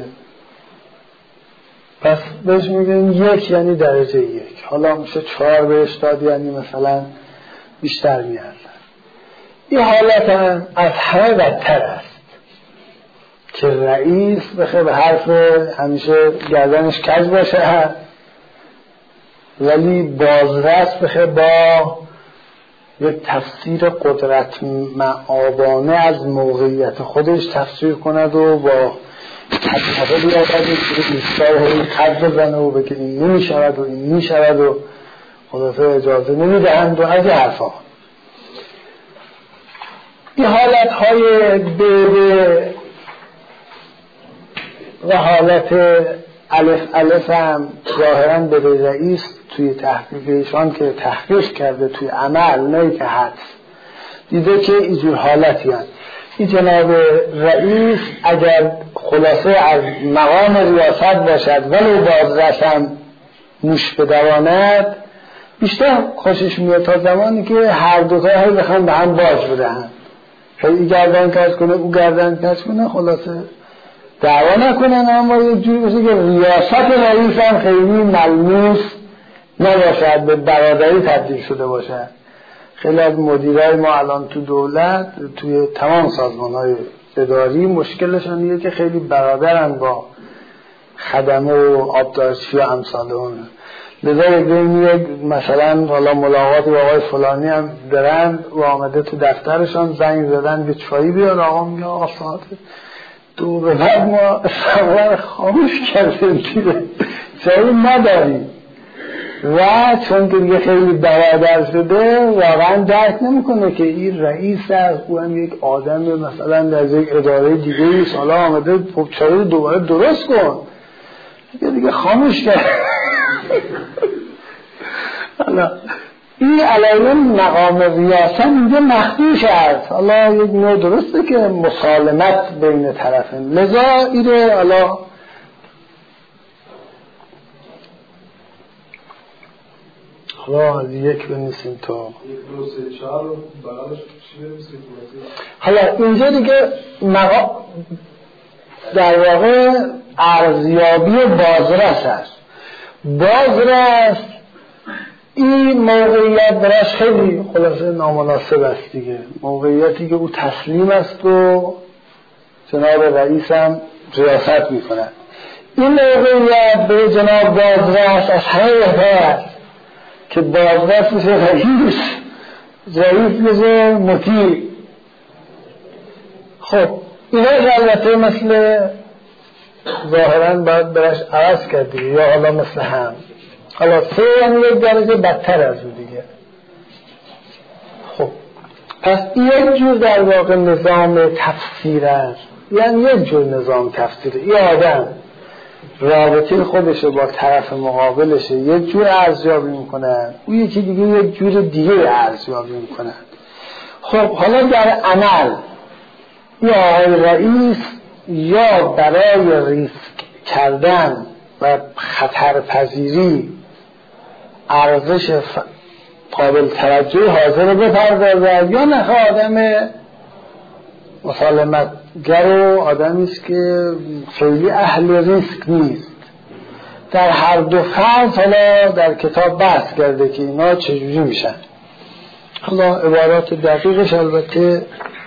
پس بهش میگن یک یعنی درجه یک. حالا میشه چهار بهش داد یعنی مثلا بیشتر میارزن. این حالت هم از همه بدتر است که رئیس بخواه به حرف همیشه گردنش کج باشه ولی بازرس بخواه با یک تفسیر قدرت معابانه از موقعیت خودش تفسیر کند و با تفسیر بیاد از این ایستار هایی خط بزنه و بگه این نمی شود و این می شود و خلاصه اجازه نمی دهند و از این حرفا. این حالت های ب و حالت الف الف هم ظاهرا به رئیس توی تحقیقشان که تحقیق کرده توی عمل نه که حدس دیده که اینجور حالتی هست. این جناب رئیس اگر خلاصه از مقام ریاست باشد ولو بازرس هم نوش بدواند بیشتر خوشش میاد تا زمانی که هر دوتا هایی بخوان به هم باز بدهند. این گردن کج کنه او گردن کج کنه خلاصه دعوا نکنن، اما یه جوری باشه که ریاست رئیس هم خیلی ملموس نباشد، به برادری تبدیل شده باشد. خیلی از مدیرای ما الان تو دولت توی تمام سازمان‌های اداری مشکلشون اینه که خیلی برادرن با خدمه و آبدارچی و امثال اون. لذا یک مثلا حالا ملاقاتی با آقای فلانی هم دارن و آمده تو دفترشان زنگ زدن به چایی بیاد، آقا میگه آقا ساعت دو به بعد ما سوار خاموش کردیم دیگه چایی نداریم و چون که دیگه خیلی برادر شده واقعا درک نمیکنه که این رئیس است، او هم یک آدم مثلا در یک اداره دیگه ایست، حالا آمده خب چایی دوباره درست کن دیگه دیگه خاموش کرد. حالا این علیه مقام ریاست اینجا مخدوش است، حالا یک نوع درسته که مسالمت بین طرفین، لذا ایره حالا حالا یک بنویسیم تا حالا اینجا دیگه مقام در واقع ارزیابی بازرس است. بازرس این موقعیت براش خیلی خلاصه نامناسب است دیگه، موقعیتی که او تسلیم است و جناب رئیس هم ریاست میکنه. این موقعیت به جناب بازرس از همه بهتر است که بازرس میشه رئیس، رئیس میشه مطیع. خب اینا البته مثل ظاهرا باید براش عوض کردی یا حالا مثل هم، حالا سه یعنی یک درجه بدتر از اون دیگه. خب پس یک جور در واقع نظام تفسیر است، یعنی یک جور نظام تفسیره. این آدم رابطه خودشو با طرف مقابلشه یک جور ارزیابی میکنن، او یکی دیگه یک جور دیگه ارزیابی میکنن. خب حالا در عمل این آقای رئیس یا برای ریسک کردن و خطرپذیری ارزش قابل توجه حاضر بپردازد یا نه آدم مسالمتگر و آدمی است که خیلی اهل ریسک نیست. در هر دو فرض حالا در کتاب بحث کرده که اینا چجوری میشن. حالا عبارات دقیقش البته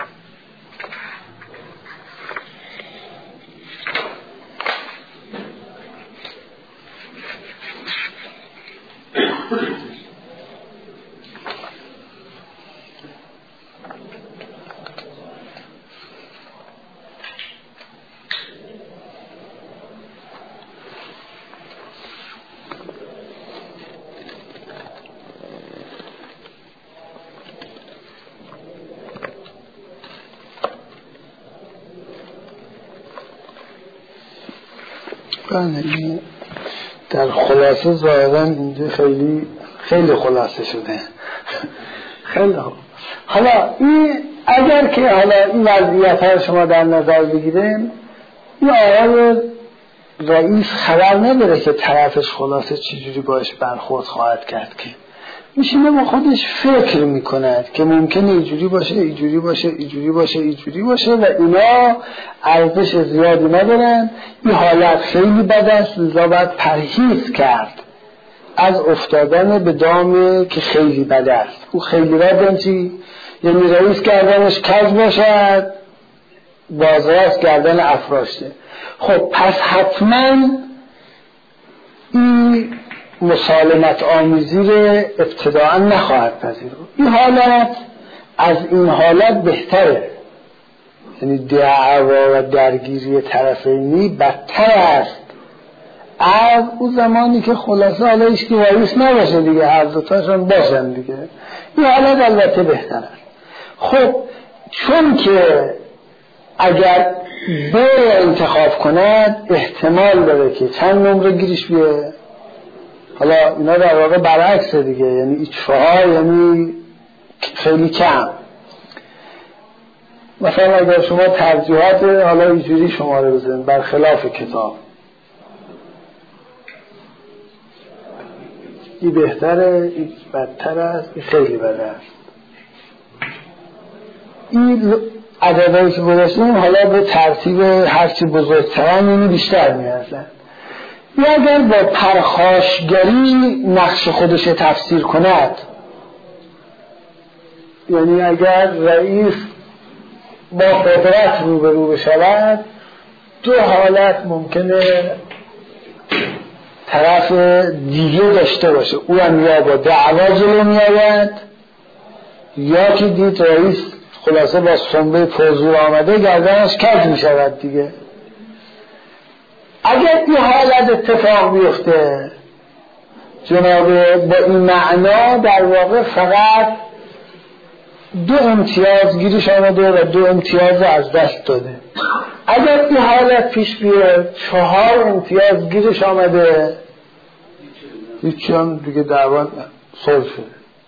در خلاصه ظاهرا اینجا خیلی خیلی خلاصه شده. خیلی خوب. حالا این اگر که حالا این وضعیت ها شما در نظر بگیریم، این آقای رئیس خبر نداره که طرفش خلاصه چجوری باش برخورد خواهد کرد، که میشینه با خودش فکر میکند که ممکنه اینجوری باشه اینجوری باشه اینجوری باشه اینجوری باشه و اینا ارزش زیادی ندارن، این حالت خیلی بد است، لذا باید پرهیز کرد از افتادن به دام که خیلی بد است. او خیلی بد چی؟ یعنی رئیس گردنش کج باشد، بازراست گردن افراشته. خب پس حتما این مسالمت آمیزی رو ابتداعا نخواهد پذیرفت. این حالت از این حالت بهتره، یعنی دعوا و درگیری طرفینی بدتر است از اون زمانی که خلاصه حالا هیچ کی رئیس نباشه دیگه، هر دوتاشون باشن دیگه. این حالت البته بهتر است. خب چون که اگر به انتخاب کند احتمال داره که چند نمره گیرش بیه، حالا اینا در واقع برعکس دیگه، یعنی این چهار یعنی خیلی کم. مثلا اگر شما ترجیحات حالا اینجوری شماره بزنید برخلاف کتاب، این بهتره، این بدتر است، این خیلی بده است. این عددهایی که گذاشتیم حالا به ترتیب هرچی بزرگترن یعنی بیشتر میارزن. یا اگر با پرخاشگری نقش خودش تفسیر کند، یعنی اگر رئیس با قدرت روبرو بشود، دو حالت ممکنه طرف دیگه داشته باشه، او هم یا با دعوا جلو میآید یا که دید رئیس خلاصه با سنبه پرزور آمده گردنش کج می شود دیگه. اگر این حالت اتفاق بیفته جناب با این معنا در واقع فقط دو امتیاز گیرش آمده و دو امتیاز از دست داده. اگر این حالت پیش بیاد چهار امتیاز گیرش آمده، هیچی هم دیگه دعوت صلح شده.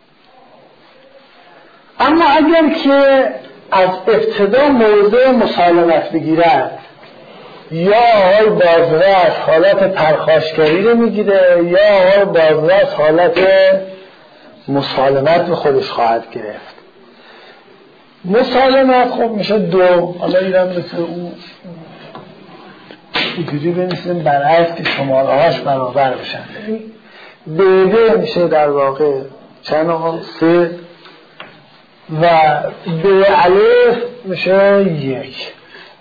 اما اگر که از ابتدا موضع مسالمت بگیرد، یا آقای بازرس حالت پرخاشگری رو میگیره یا آقای بازرس حالت مسالمت به خودش خواهد گرفت. مسالمت خب میشه دو، حالا ایرم مثل اون اینجوری بنویسیم برعکس که شماره هاش برابر بشن. بیده میشه در واقع چند آقا سه و به الف میشه یک.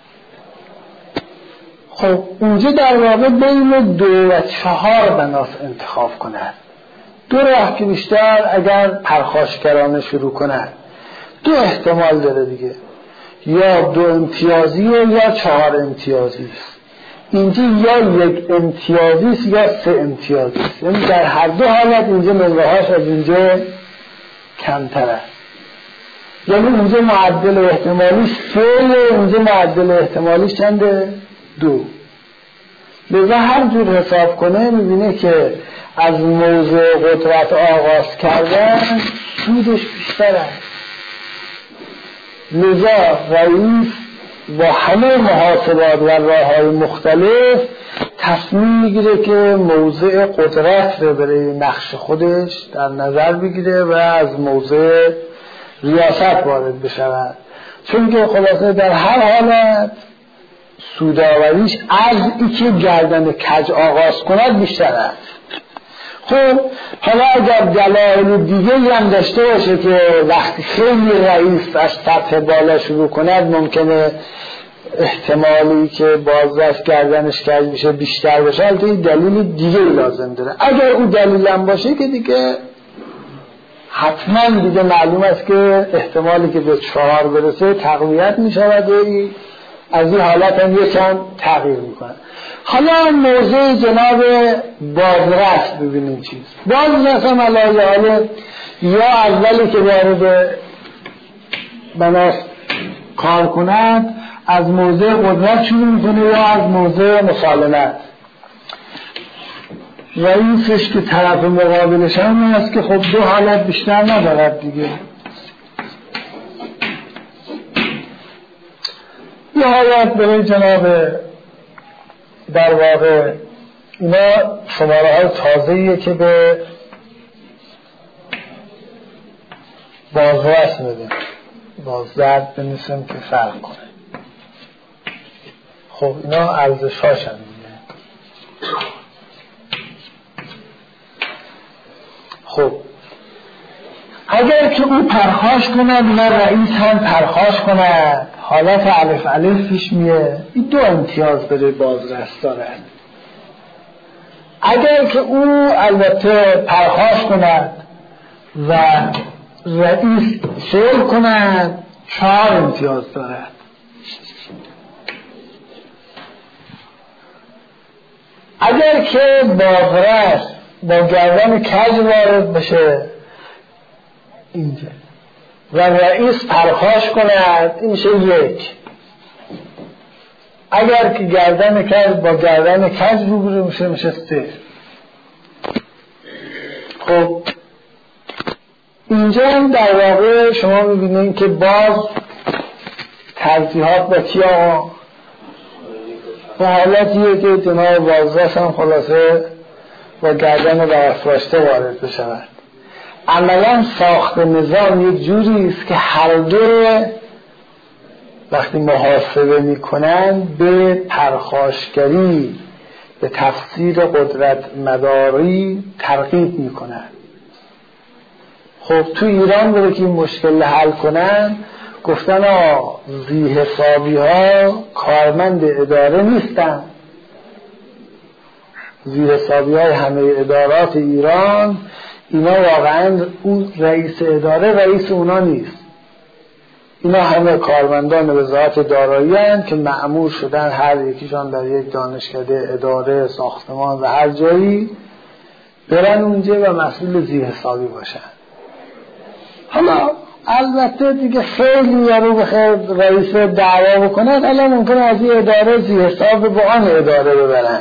خب اونجا در واقع بین دو و چهار بناس انتخاب کند. دو راه که بیشتر اگر پرخاشگرانه شروع کند دو احتمال داره دیگه، یا دو امتیازی یا چهار امتیازی است. اینجا یا یک امتیازی است یا سه امتیازی است، یعنی در هر دو حالت اینجا نمره‌هاش از اینجا کمتر است. یعنی اینجا معدل احتمالیش سه، اینجا معدل احتمالیش چنده؟ دو. لذا هر جور حساب کنه میبینه که از موضع قدرت آغاز کردن سودش بیشتر است. لذا رئیس با همه محاسبات و راه‌های مختلف تصمیم میگیره که موضع قدرت رو برای نقش خودش در نظر بگیره و از موضع ریاست وارد بشود، چون که خلاصه در هر حالت سودآوریش از ای که گردن کج آغاز کند بیشتر است. خب حالا اگر دلایل دیگه هم داشته باشه که وقتی خیلی رئیس از سطح بالا شروع کند ممکنه احتمالی که بازرس گردنش کج میشه بیشتر باشه، البته این دلیل دیگه لازم داره. اگر او دلیل هم باشه که دیگه حتما دیگه معلوم است که احتمالی که به چهار برسه تقویت میشود و از این حالت هم یکم تغییر میکنه. حالا موضوع جناب بازرس ببینیم چیز. بازرس هم علاوه حاله یا اولی که وارد بناس کار کند از موضع قدرت شروع میکنه یا از موضع مسالمت. رئیسش که طرف مقابلش هم هست که خب دو حالت بیشتر ندارد دیگه. یه حالت برای جناب در واقع اینا شماره های تازه‌ایه که به بازرس میده، بازرد بنویسیم که فرق کنه. خب اینا ارزش هاشن دیگه. خب اگر که او پرخاش کند و رئیس هم پرخاش کند حالت الف الف پیش میه. این دو امتیاز برای بازرس دارد. اگر که او البته پرخاش کند و رئیس صلح کند چهار امتیاز دارد. اگر که بازرس با گردن کج وارد بشه اینجا و رئیس پرخاش کند این میشه یک. اگر که گردن کج با گردن کج روبرو میشه میشه سه. خب اینجا هم در واقع شما میبینید که باز ترجیحات با کی آقا و حالتیه که جناب بازرس هم خلاصه با گردن برافراشته وارد بشود. عملا ساخت نظام یک جوری است که هر دو وقتی محاسبه میکنن به پرخاشگری به تفسیر قدرت مداری ترغیب میکنن. خب تو ایران بره که این مشکل حل کنن گفتن آه ذی حسابی ها کارمند اداره نیستن. ذی حسابی های همه ادارات ایران اینا واقعا اون رئیس اداره رئیس اونا نیست. اینا همه کارمندان وزارت دارایی هستند که مأمور شدن هر یکیشان در یک دانشکده اداره ساختمان و هر جایی برن اونجا و مسئول ذی حسابی باشن. حالا البته دیگه خیلی یارو بخیر رئیس دعوا بکنن الان ممکنه از این اداره ذی حساب به آن اداره ببرن.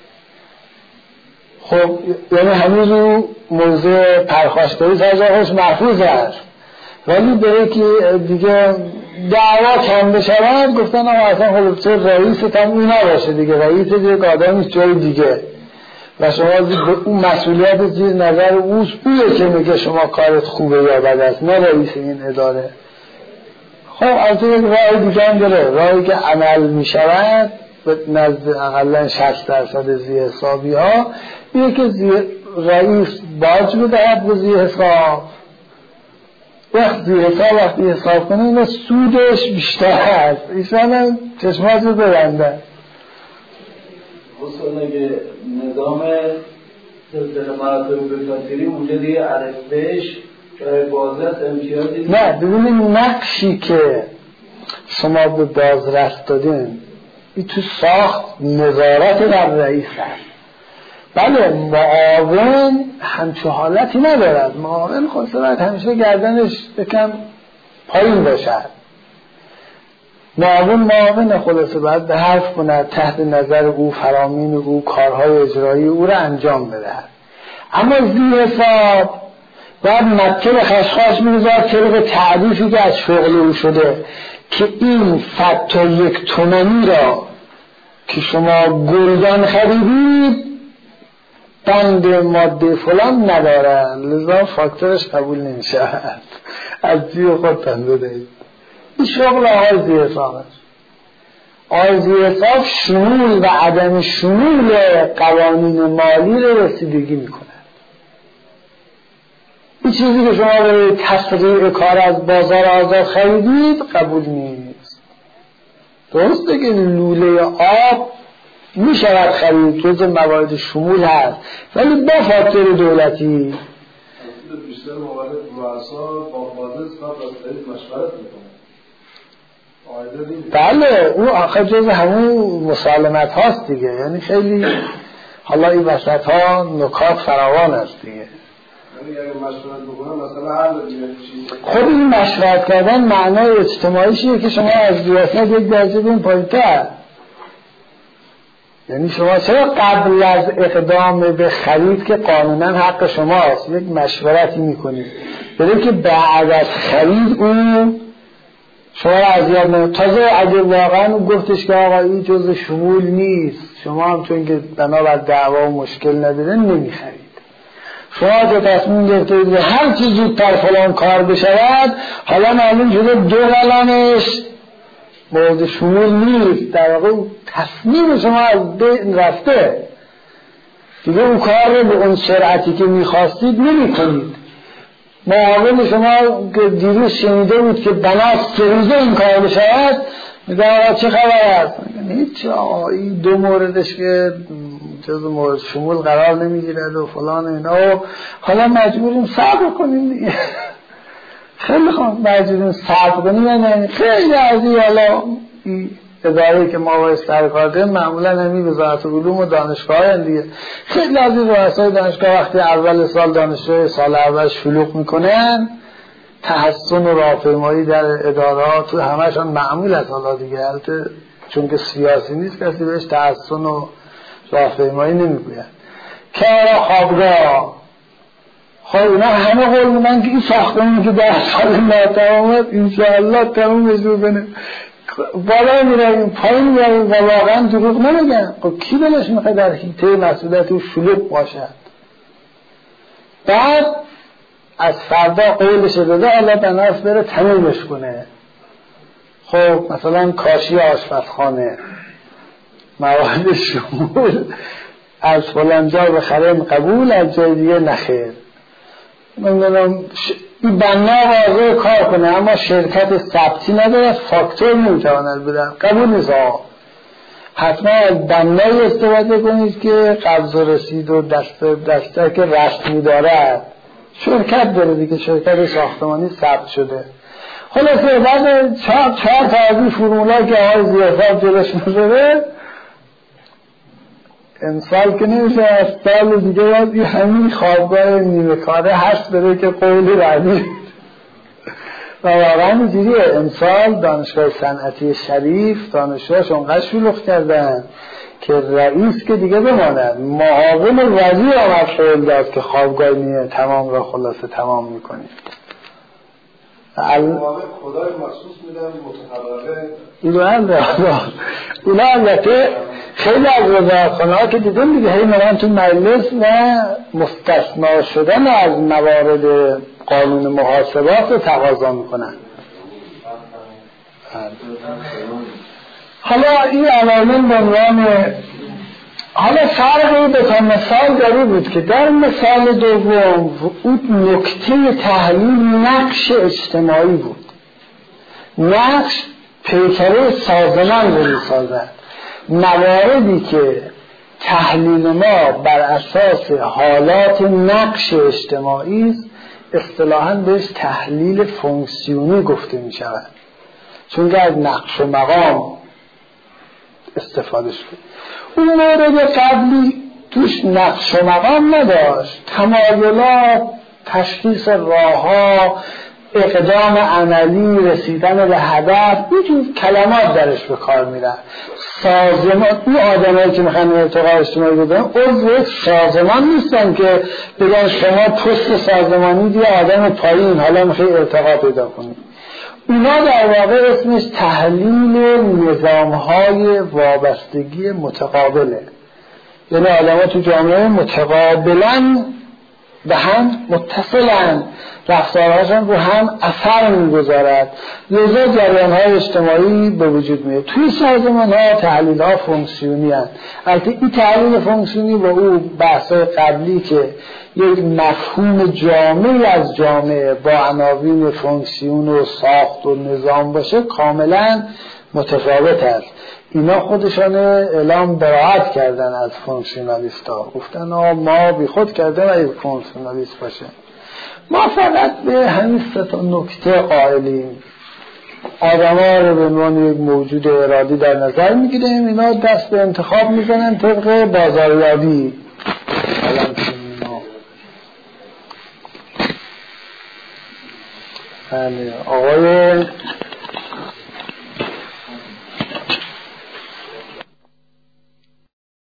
خب یعنی هنوز رو موضوع پرخاشگری سرجاخش محفوظ است ولی برای که دیگه دعوا کم بشود گفتن آقا اصلا خب چه رئیست هم اینا باشه دیگه، رئیس یک آدمیست جای دیگه و شما اون مسئولیت زیر نظر اوست، اوه که میگه شما کارت خوبه یا بد است نه رئیس این اداره. خب از یک راه دیگه هم داره، راهی که عمل میشود نزد اقلا شصت درصد ذی حسابی ها اینه که رئیس باج بدهد به ذی حساب. وقت ذی حساب وقتی حساب کنه اینه سودش بیشتر هست، ایشان هم چشمات رو ببنده. خصوصا اگه نظام سلسله مراتب بپذیریم اونجا دیگه الف بهش جای بازرس امتیازی نه. ببینید نقشی که شما به بازرس دادین این تو ساخت نظارت در رئیس هست. بله معاون همچه حالتی ندارد. معاون خود باید همیشه گردنش بکن پایین باشد. معاون معاون خلاصه باید به حرف کند، تحت نظر او فرامین او کارهای اجرایی او را انجام بدهد. اما ذی حساب باید مکتب خشخاش می‌گذارد طبق تعریفی که از شغل او شده که این صد تا یک تومانی را که شما گلدان خریدید بند ماده فلان ندارن لذا فاکتورش قبول نمیشه از جیب خود تن بدهید. این شغل آقای ذی حساب است. آیزی حساب شمول و عدم شمول قوانین مالی رو رسیدگی میکنه. این چیزی که شما برای تسریع کار از بازار آزاد خریدید قبول نیست. درسته که لوله آب میشود خرید، جز موارد شمول هست، ولی با فاکتور دولتی. بیشتر موارد رؤسا با بازرس قبل از خرید مشورت میکنه. بله اون آخر جز همون مسالمت هاست دیگه، یعنی خیلی حالا این وسط ها نکات فراوان است دیگه. یعنی اگه مشورت بکنم مثلا حل دیگه چیز خود این مشورت کردن معنای اجتماعیشیه که شما از ریاست یک درجه بین پایین‌تر. یعنی شما چرا قبل از اقدام به خرید که قانونا حق شماست یک مشورتی میکنید برای که بعد از خرید اون شما را اذیت نکنه. تازه اگه واقعا گفتش که آقا این جزء شمول نیست، شما هم چون که بنابر دعوا و مشکل نداره نمیخرید. شما که تصمیم گرفتید هر چی زودتر فلان کار بشود، حالا معلوم شده دو قلمش مورد شمول نیست، در واقع تصمیم شما از بین رفته دیگه، اون کار رو به اون سرعتی که میخواستید نمی کنید. معاون شما که دیروز شنیده بود که بناست که روزه این کار بشود، میگه آقا چه خبر هست؟ هیچ آقا این دو موردش که جز مورد شمول قرار نمیگیرد و فلان اینا و حالا مجبوریم صبر کنیم دیگه. خیلی خوب مجبوریم صبر کنیم، یعنی خیلی از این حالا اداره که ما باید سرکار داریم معمولا همین وزارت علوم و دانشگاه هستند دیگه. خیلی از این رؤسای دانشگاه وقتی اول سال دانشجو سال اول شلوغ میکنن، تحسن و راهپیمایی در ادارات تو همشون معمول است. حالا دیگه البته چون که سیاسی نیست کسی بهش تحسن و راهپیمایی نمیگوید. کار خوابگاه خب اینا همه قول میدن که این ساختمون که در سال ناتمامت انشاءالله تمومش بکنه، بالا میریم پایین میریم و واقعا دروغ نمیگن. خب کی دلش میخواد در حیطه مسئولیت او شلوغ باشد؟ بعد از فردا قولش داده حالا بناس بره تمومش کنه. خب مثلا کاشی آشپزخانه مواد شمول از فلان جا بخریم قبول، از جای دیگه نخیر. نمیدونم این بنا واضح کار کنه اما شرکت ثبتی نداره، فاکتور نمیتواند بدن، قبول نیست. آقا حتما از بنایی استفاده کنید که قبض و رسید و دست دسته که رسمی دارد، شرکت داره دیگه، شرکت ساختمانی ثبت شده. خلاصه بعد چهار چهار تا از این فرمولا که آقای ضیافت جلوش میذاره، امسال که نمیشه از سال دیگه باید این همین خوابگاه نیمه کاره هست داره که قولی ردی و واقعا اینجوریه. امسال دانشگاه صنعتی شریف دانشجوهاش اونقدر شلوغ کردن که رئیس که دیگه بماند، معاون وزیر آمد قول داد که خوابگاه نیمه تمام را خلاصه تمام میکنیم. معاون خدای مخصوص میدن متطبقه اونا البته خیلی از وزارتخانه ها که دیدم دیگه هی میرن تو مجلس و مستثنا شدن از موارد قانون محاسبات رو تقاضا میکنن. حالا این عوامل به عنوان حالا فرقی به تا مثال داری بود که در مثال دوم اون نکته تحلیل نقش اجتماعی بود. نقش پیکره سازمان رو میسازد. مواردی که تحلیل ما بر اساس حالات نقش اجتماعی است اصطلاحاً بهش تحلیل فونکسیونی گفته می شود، چون که از نقش و مقام استفاده شده. اون مورد قبلی توش نقش و مقام نداشت، تمایلات، تشخیص راهها، اقدام عملی، رسیدن به هدف، اینجور کلمات درش به کار میرن. سازمان، این آدمایی که میخوان ارتقا اجتماعی بدن عضو سازمان نیستن که بگن شما پست سازمانی دیگه آدم پایین حالا میخوای ارتقا پیدا کنید. اونا در واقع اسمش تحلیل نظامهای وابستگی متقابله، یعنی آدم ها تو جامعه متقابلا به هم متصلن، رفتارهاشون رو هم اثر میگذارد، لذا جریان‌های اجتماعی به وجود میاد. توی سازمان‌ها تحلیل‌ها فونکسیونی هستند. البته این تحلیل فونکسیونی با او بحث‌های قبلی که یک مفهوم جامعی از جامعه با عناوین فونکسیون و ساخت و نظام باشه کاملا متفاوت است. اینا خودشان اعلام براعت کردن از فونکسیونالیست ها، گفتن ما بی خود کردن اگه فونکسیونالیست باشه. ما فقط به همین سه تا نکته قائلیم. آدم ها رو به عنوان یک موجود ارادی در نظر میگیریم، اینا دست به انتخاب میزنن طبق بازاریابی. آقای